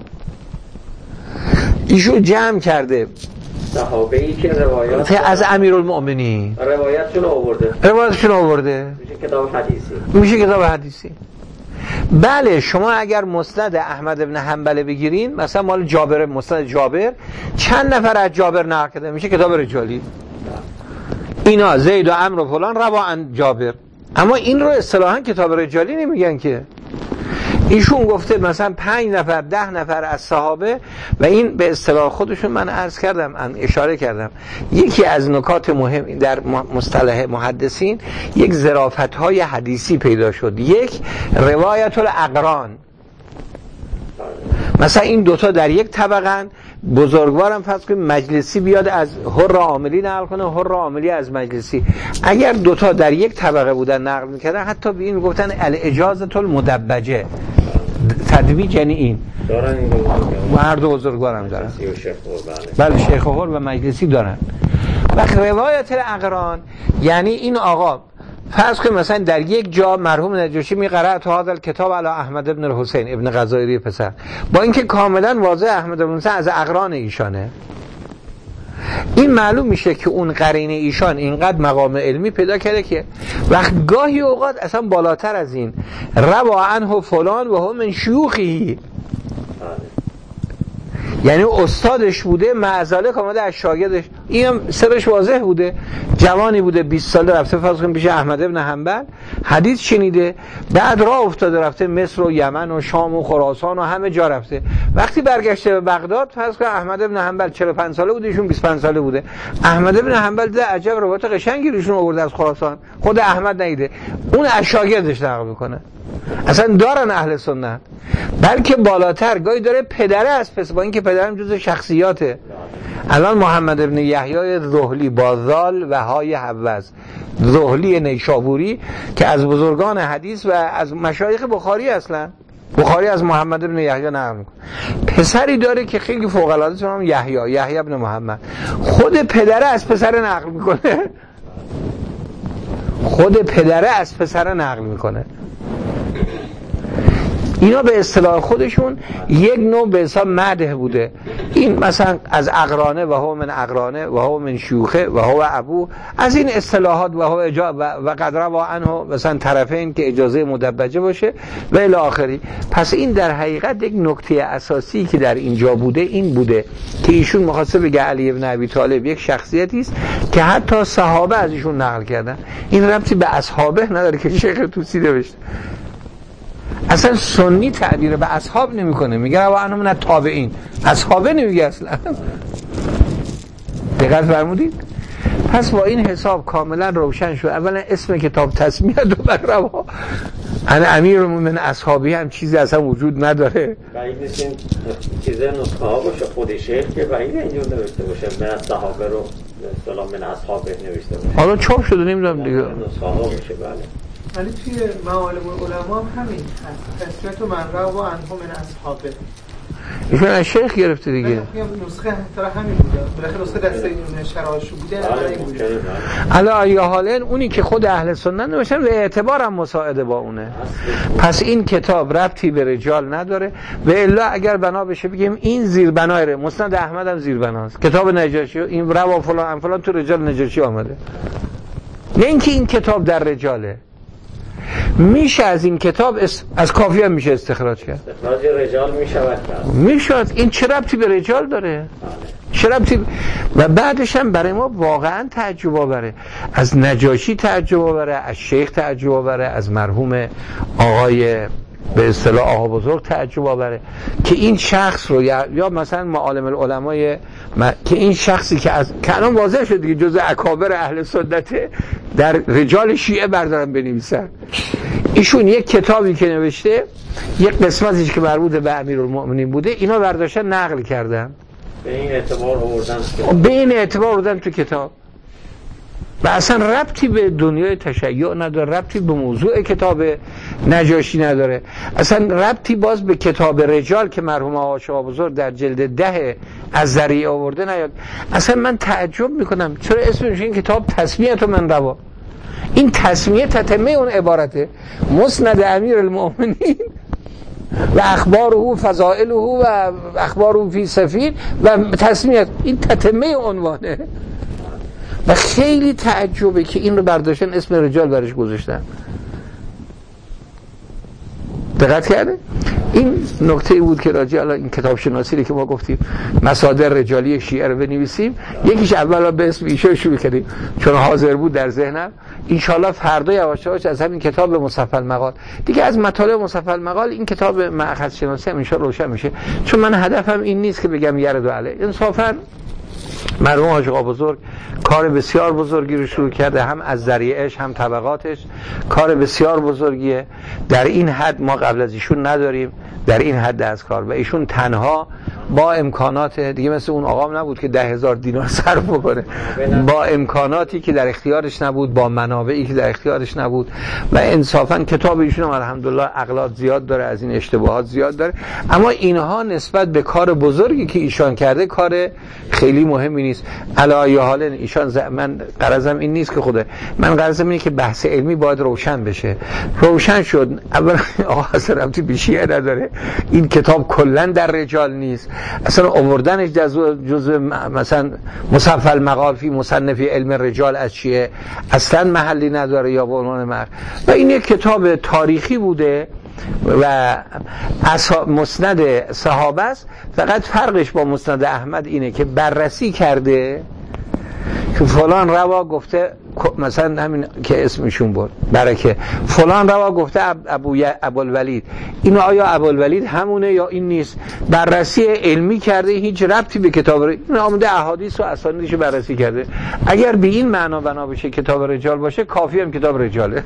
ایشون جمع کرده صحابه‌ای که روایات از امیرالمؤمنین روایتشون آورده روایتشون آورده میشه کتاب حدیثی میشه کتاب حدیثی. بله شما اگر مسند احمد بن حنبل بگیرین مثلا مال جابر، مسند جابر چند نفر از جابر نقل کرده میشه کتاب رجالی. اینا زید و عمرو و فلان روا عن جابر، اما این رو اصطلاحاً کتاب رجالی نمیگن که. ایشون گفته مثلا پنج نفر ده نفر از صحابه و این به اصطلاح خودشون من عرض کردم اشاره کردم یکی از نکات مهم در مصطلح محدثین یک ظرافت‌های حدیثی پیدا شد. یک روایت الاقران، مثلا این دوتا در یک طبقن، بزرگوارم فرض کنیم مجلسی بیاد از حر عاملی نقل کنه، حر عاملی از مجلسی. اگر دوتا در یک طبقه بودن نقل میکردن حتی به این گفتن الاجازه المدبجه، تدویج یعنی این دارن این و هر دو بزرگوارم دارن. بله. بله شیخ حر و مجلسی دارن. و روایت الاقران یعنی این آقا فرض کنیم مثلا در یک جا مرحوم نجاشی می قرأت هذا کتاب علی احمد ابن الحسین ابن غزایری پسر، با اینکه کاملا واضح احمد ابن الحسین از اقران ایشانه، این معلوم میشه که اون قرین ایشان اینقدر مقام علمی پیدا کرده که وقت گاهی اوقات اصلا بالاتر از این روا عنه فلان و هم من شیوخی، یعنی استادش بوده معزاله آمده از شاگردش، این هم سرش واضح بوده، جوانی بوده بیست ساله رفته فرض کنیم پیش احمد ابن حنبل حدیث شنیده، بعد راه افتاده رفته مصر و یمن و شام و خراسان و همه جا رفته، وقتی برگشته به بغداد فرض کنیم احمد ابن حنبل چهل و پنج ساله بوده ایشون بیست و پنج ساله بوده، احمد ابن حنبل ده عجب روایت قشنگی ایشون آورده از خراسان، خود احمد نیده، اون از شاگردش نقل میکنه. اصلا دارن اهل سنت، بلکه بالاتر گاهی داره پدره از پس، با اینکه پدرم جز شخصیاته. الان محمد ابن یحیی ذهلی با ذال و های حوز، ذهلی نیشابوری که از بزرگان حدیث و از مشایخ بخاری، اصلا بخاری از محمد ابن یحیی نقل میکنه، پسری داره که خیلی فوق العاده است، نام یحیی، یحیی ابن محمد، خود پدره از پسر نقل میکنه خود پدره از پسر نقل میکنه. اینا به اصطلاح خودشون یک نوع به حساب مدح بوده. این مثلا از اقرانه و هو من اقرانه و هو من شیوخه و هو ابو، از این اصطلاحات و هو اجا و قدر و عنه مثلا طرفین که اجازه مدبجه باشه و الی آخری. پس این در حقیقت یک نکته اساسی که در اینجا بوده این بوده که ایشون مخاطب بگه علی ابن ابی طالب یک شخصیتی است که حتی صحابه از ایشون نقل کردن. این ربطی به اصحابه نداره که شیخ توسی نوشته. اصلا سنی تعبیر به اصحاب نمیکنه، میگه و انهم من التابعین، اصحابه نمیگه اصلا. دقت فرمودید؟ پس با این حساب کاملا روشن شد. اولا اسم کتاب تسمیه دو بر روا، انا امیرالمومنین اصحابی هم چیزی اصلا وجود نداره. بعید نیست این چیزه نسخه ها باشه، خود شیخ که بعید اینجور نوشته باشه من از صحابه رو سلام من اصحابه نوشته باشه. حالا چاپ شده نمیدونم دیگه نسخه ها باشه. بله ولی توی معالم العلماء هم همین هست، تسمیت و من رو و انهم من اصحابه ایشون از شیخ گرفته دیگه. نسخه ترا همین بوده، بالاخره نسخه دسته این شراشو بوده. علا ای حالن اونی که خود اهل سنت نوشتن به اعتبار هم مساعده با اونه. پس این کتاب ربطی به رجال نداره. به الا اگر بنا بشه بگیم این زیر بنای مسند احمد هم زیر بناست، کتاب نجاشی این روا فلان فلان تو رجال نجاشی آمده، نه اینکه این کتاب در رجاله. میشه از این کتاب اس... از کافی هم میشه استخراج کرد، استخراج رجال میشود کرد، میشد. این چه ربطی به رجال داره؟ چه ربطی ب... و بعدش هم برای ما واقعا تعجب آوره. از نجاشی تعجب آوره، از شیخ تعجب آوره، از مرحوم آقای به اصطلاح آقا بزرگ تعجب آوره که این شخص رو یا, یا مثلا معالم العلمای م... که این شخصی که از که الان واضح شد دیگه جزء اکابر اهل سنت در رجال شیعه بردارن بنویسن. ایشون یک کتابی که نوشته، یک قسمتش که مربوط به امیرالمؤمنین بوده، اینا برداشتن نقل کردن، به این اعتبار آوردن به این اعتبار آوردن تو کتاب و اصلا ربطی به دنیای تشیع نداره، ربطی به موضوع کتاب نجاشی نداره، اصلا ربطی باز به کتاب رجال که مرحوم آقا شاه بزرگ در جلد ده از ذریعه آورده نیاد. اصلا من تعجب میکنم چرا اسمش این کتاب تسمیه من روا. این تسمیه تتمه اون عبارته، مسند امیرالمؤمنین و اخباره و فضائله و اخباره فی سفین و تسمیه، این تتمه عنوانه. و خیلی تعجبه که این رو برداشتن اسم رجال برش گذاشتن. دقت کرده؟ این نکته بود که راجع الان این کتاب شناسی که ما گفتیم مصادر رجالی شیعه رو بنویسیم، یکیش اول به اسم ایشون شروع کردیم چون حاضر بود در ذهنم. ان شاءالله فردا یواش یواش از همین کتاب مصفى المقال دیگه، از مطالب مصفى المقال این کتاب مأخذ شناسی هم ان شاءالله روشن میشه. چون من هدفم این نیست که بگم یرد علیه، انصافا مرحوم حاج آقا بزرگ کار بسیار بزرگی رو شروع کرده، هم از ذریعهش هم طبقاتش کار بسیار بزرگیه. در این حد ما قبل از ایشون نداریم، در این حد از کار، و ایشون تنها با امکانات دیگه، مثل اون آقام نبود که ده هزار دینار صرف بکنه، با امکاناتی که در اختیارش نبود، با منابعی که در اختیارش نبود. و انصافا کتاب ایشون هم الحمدلله اغلاط زیاد داره، از این اشتباهات زیاد داره، اما اینها نسبت به کار بزرگی که ایشان کرده کار خیلی مهمی نیست. علی حال ایشان ز... من غرضم این نیست که خوده، من غرضم اینه که بحث علمی باید روشن بشه. روشن شد اولا آقا اصلا ربطی به شیعه نداره، این کتاب کلا در رجال نیست، اصلا آوردنش جزء جزء مثلا مصفى المقال فی مصنف علم رجال از شیعه اصلا محلی نداره یا به عنوان مرد. و این یک کتاب تاریخی بوده و مسند صحابه است، فقط فرقش با مسند احمد اینه که بررسی کرده که فلان روا گفته، مثلا همین که اسمشون برد برکه، فلان روا گفته ابو ابوالولید، اینو آیا ابوالولید همونه یا این نیست، بررسی علمی کرده، هیچ ربطی به کتاب رجال، این آمده احادیث و اسانیدش بررسی کرده. اگر به این معنا بنا بشه کتاب رجال باشه، کافی هم کتاب رجاله.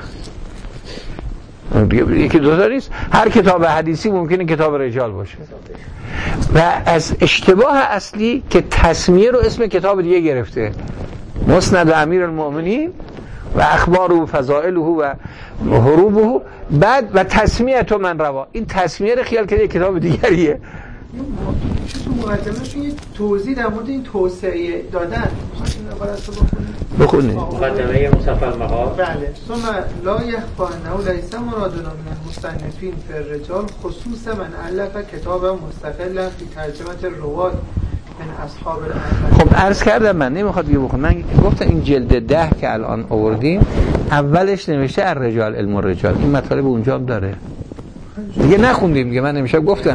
یکی دو تا نیست، هر کتاب حدیثی ممکنه کتاب رجال باشه. و از اشتباه اصلی که تسمیه رو اسم کتاب دیگه گرفته، مسند امیرالمؤمنین و اخباره و فضائله و حروبه، بعد و تسمیه تو من روا، این تسمیه رو خیال کرده کتاب دیگریه. تو مقدمه‌شون یه توضیح در مورد این توسعه دادن، بخونید مقدمه مصفى المقال. بله. ثم لا يخفى انه ليس مرادنا من المصنفین فی الرجال خصوصا من الف کتاب مستقلا فی ترجمه الروات من اصحاب الائمه. خب عرض کردم من نمیخواد دیگه بخونم، من گفتم این جلد ده که الان آوردیم اولش نوشته الرجال علم الرجال، این مطالب اونجا هم داره، دیگه نخوندیم دیگه، من امشب گفتم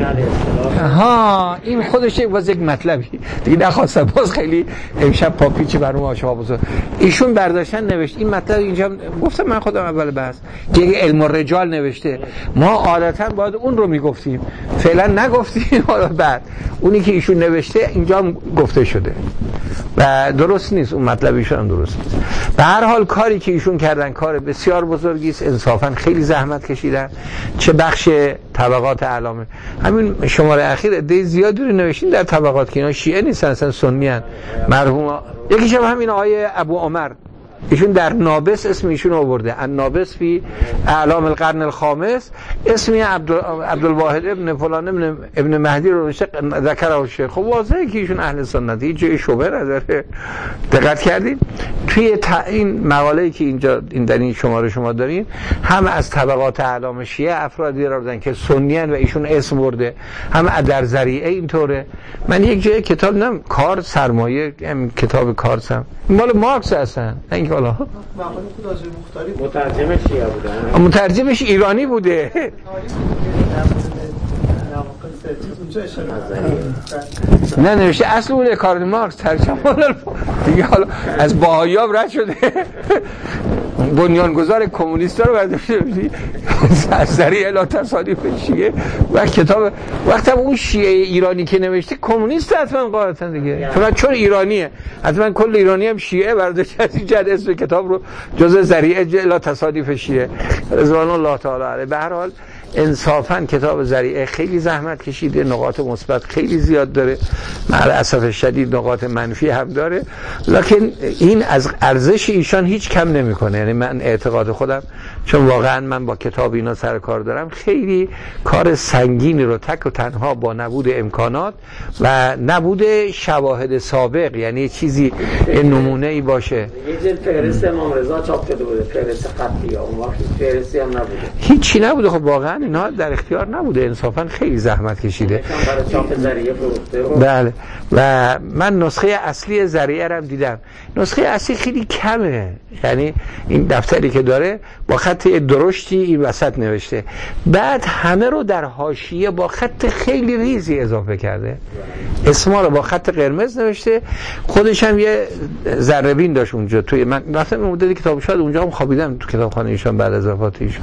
ها این خودش یک واز یک مطلبی دیگه نخواستم باز خیلی امشب پاپیچی برام آشوا بزرگ ایشون برداشتن نوشت این مطلب اینجا گفتم من خودم اول بحث که علم الرجال نوشته، ما عادتا باید اون رو میگفتیم، فعلا نگفتیم، حالا بعد اونی که ایشون نوشته اینجا هم گفته شده و درست نیست، اون مطلب ایشون هم درست نیست. به هر حال کاری که ایشون کردن کار بسیار بزرگی است، انصافا خیلی زحمت کشیدن. چه بخش طبقات علامه، همین شماره اخیر عده زیادی رو نوشتین در طبقات که اینا شیعه نیستن، اصلا سنی ان. مرحوم یکیش هم همین آقای ابو عمر، ایشون در نابس اسم ایشون آورده، النابس فی اعلام القرن الخامس، اسمی عبدالواحد ابن فلان ابن ابن مهدی رو نوشته ذکر الشیخ. خب واضحه که ایشون اهل سنتی، جای شبهه نداره. دقت کردین توی این مقاله‌ای که اینجا این در این شماره شما دارین، هم از طبقات اعلام شیعه افرادی را دادن که سنی ان و ایشون اسم برده، هم در ذریعه اینطوره. من یک جای کتاب نم کار سرمایه کتاب کارسم مال مارکس هستن، اینکه حالا مترجمش چیه بوده؟ مترجمش ایرانی بوده. نه نوشته اصل اون کارل مارکس ترجمه دیگه، حالا از باهایی‌ها رد شده، بنیانگذار کمونیستا رو برداشته از ذریعه لا تصادیف شیعه و کتاب وقتی اون شیعه ایرانی که نوشته کمونیست حتما قاعدتا دیگه، چون چون ایرانیه حتما کل ایرانی هم شیعه برداشته از این جد اسم کتاب رو جزء ذریعه لا تصادیف شیعه رضوان الله تعالی علیه. به هر حال انصافا کتاب ذریعه خیلی زحمت کشیده، نقاط مثبت خیلی زیاد داره، مع الاسف شدید نقاط منفی هم داره، لکن این از ارزش ایشان هیچ کم نمیکنه. یعنی من اعتقاد خودم، چون واقعا من با کتاب اینا سر کار دارم، خیلی کار سنگینی رو تک و تنها با نبود امکانات و نبود شواهد سابق، یعنی چیزی نمونه ای باشه. یه جلد فهرست امام رضا چاپ شده بوده، فهرست خطی ها، اون وقت فهرستی هم نبوده، هیچی نبوده. خب واقعا اینا در اختیار نبوده، انصافا خیلی زحمت کشیده. برای چاپ ذریعه فروخته. بله و من نسخه اصلی ذریعه رو دیدم، نسخه اصلی خیلی کمه، یعنی این دفتری که داره با خط درشتی این وسط نوشته، بعد همه رو در حاشیه با خط خیلی ریزی اضافه کرده، اسما رو با خط قرمز نوشته، خودش هم یه ذره بین داشت اونجا. توی من مثلا مدت کتاب شاید اونجا هم خوابیدم تو کتابخانه ایشان بعد از وفات ایشون.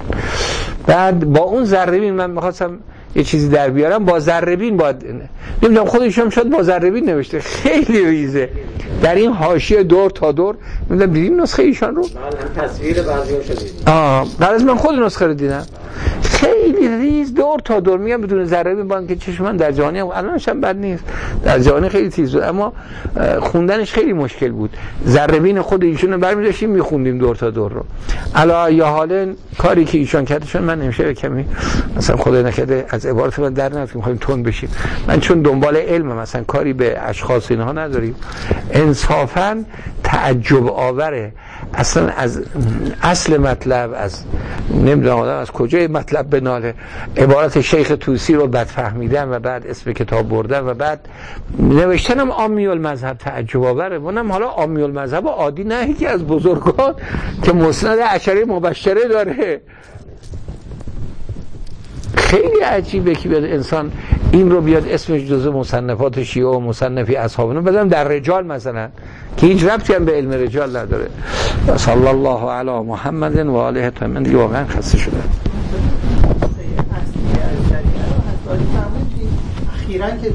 بعد با اون ذره بین من می‌خواستم یه چیزی در بیارم، با ذره بین باید نمیدونم خودش هم شاید با ذره بین نوشته، خیلی ریزه در این حاشیه دور تا دور. نمیدونم دیدین نسخه ایشان رو؟ من تصویر بعضیاشو دیدم. آه بعد از من خود نسخه رو دیدم، خیلی ریز دور تا دور، میگم بدون ذره بین بان که چشم من در جهانی هم الانش هم بد نیست، در جهانی خیلی تیز بود، اما خوندنش خیلی مشکل بود. ذره بین خود ایشون رو برمی داشتیم میخوندیم دور تا دور رو. علا یا حالا کاری که ایشان کرده، چون من نمیشه کمی مثلا خدای نکرده از عبارت من در نمیاد که میخوایم تند بشیم، من چون دنبال علم مثلا کاری به اشخاص اینها نداریم، انصافا تعجب آوره اصلا از اصل مطلب، از نمیدونم آدم از کجای مطلب بناله، عبارت شیخ طوسی رو بد فهمیدن و بعد اسم کتاب بردن و بعد نوشتنم عامی المذهب. تعجب آوره. منم حالا عامی المذهب عادی نه، یکی از بزرگان که مسند عشره مبشره داره. خیلی عجیبه که بیاد انسان این رو بیاد اسمش جزء مصنفات شیعه و مصنفی اصحابنا بدم در رجال مثلا، که هیچ ربطی هم به علم رجال نداره. صلی الله علی محمد و آله. من دیگه واقعا خسته شدم. اخیراً که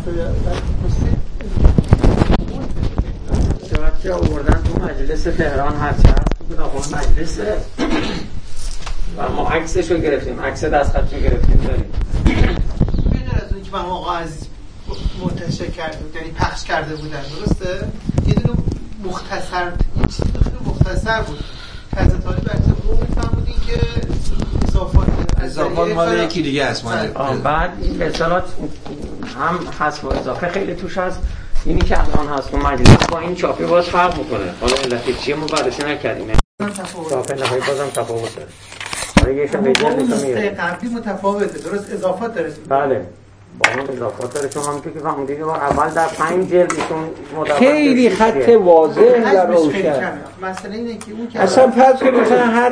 چه آوردن تو مجلس تهران، هرچی هست تو کتابخانه مجلس و ما عکسشو گرفتیم، عکس دستخطشو گرفتیم داریم. بدون از اون که من آقا عزیز منتشر کرده بود، یعنی پخش کرده بودن، درسته؟ یه دونه مختصر، یه چیزی خیلی مختصر بود که از طالب بحث رو میفهمودین که اضافات اضافات مال یکی دیگه است. بعد این به اصطلاح هم حذف و اضافه خیلی توش هست. اینی که الان هست تو مجلس با این چاپی باز فرق میکنه. حالا علت چیه ما بررسی نکردیم. چاپ نهایی بازم تفاوت داره. اون نسخه قبلی متفاوته، درست اضافات داره. بله با اون اضافات داره، چون همونطور که فهمیدید اول در پنج جلدشون خیلی خط واضح و روشن. مثلا اینه که اون که اصلا فرض کنید مثلا هر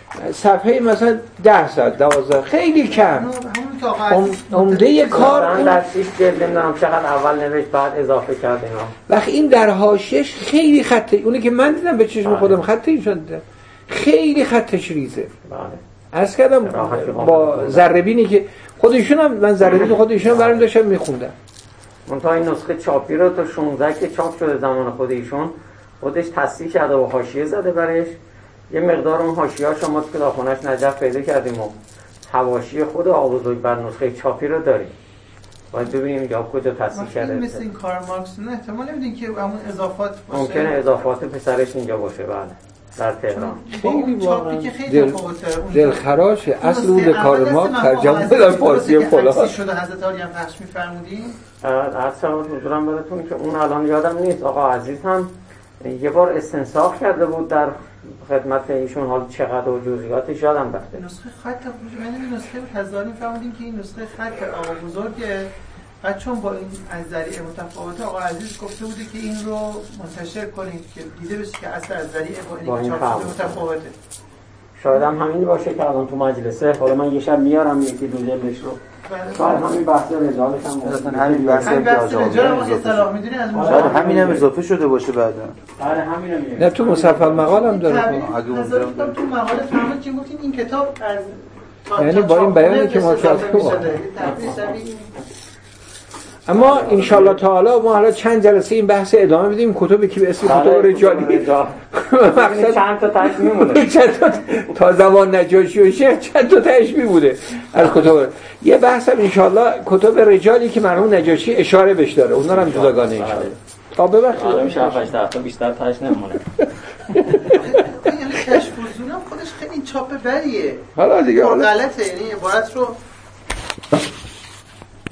صفحه مثلا ده ساعت دوازده خیلی کم. عمده کار در شش جلد نمیدونم چقدر اول نوشت بعد اضافه کرد اینا. وقتی این در حاشیه‌اش خیلی خطه، اونی که من دیدم به چشم خودم خطه ایشون دیدم خیلی خطش ریزه. بله. عرض کردم با ذره‌بینی که خودشون هم من ذره‌بین خودشون هم برام داشتم میخوندم. منتها این نسخه چاپی رو تا شانزده که چاپ شده زمان خود ایشون خودش تصحیح کرده و حاشیه زده برش. یه مقدار اون حاشیه‌اش ما تو کتابخونه‌اش نجف پیدا کردیم و حواشی خود آقا بزرگ بر نسخه چاپی رو داریم. باید ببینیم اینجا کجا تصحیح کرده. مثل این کار مارکس نه احتمال نمیدین که همون اضافات باشه. ممکنه اضافات پسرش اینجا باشه بعد در تهران. خیلی چاپی که خیلی تفاوته. دلخراشه. اصل اون کار ما ترجمه دادن فارسی فلان. تفسیر شده حضرت علی هم پخش می‌فرمودین؟ اصلا حضورم براتون که اون الان یادم نیست. آقا عزیز هم یه بار استنساخ کرده بود در خدمت ایشون، حال چقدر و جزئیاتش یادم رفته. نسخه خط من این نسخه تزاری فهمیدیم که این نسخه خط آقا بزرگه. بعد چون با این از ذریعه متفاوته آقا عزیز گفته بوده که این رو منتشر کنید که دیده بشه که اصلا از ذریعه با این چاپ شده متفاوته. شاید هم همین باشه که الان تو مجلسه. حالا من یه شب میارم یکی دو جلدش رو. شاید همین بحث رجالش هم مثلا همین بحث رجال ما اصطلاح می‌دونی از شاید همین هم اضافه شده باشه بعدا. آره همین هم میگه. نه تو مصحف المقال هم داره. اگه اونجا تو مقاله فهمید که گفتین این کتاب از یعنی با این بیانی که ما کردیم. اما ان شاء الله تعالی ما حالا چند جلسه این بحث ادامه بدیم. کتابی که به اسم کتاب رجالی مقصد چند تا تاش میمونه. چند تا تا زمان نجاشی و شیخ چند تا تاش میمونه از کتاب. یه بحث هم ان شاء الله کتاب رجالی که مرحوم نجاشی اشاره بهش داره اونا رو هم جداگانه ان شاء الله. تا ببخشید میشه هفت تا بیشتر تاش نمونه. یعنی کشف الظنون خودش خیلی چاپ بریه. حالا دیگه غلطه، یعنی عبارت رو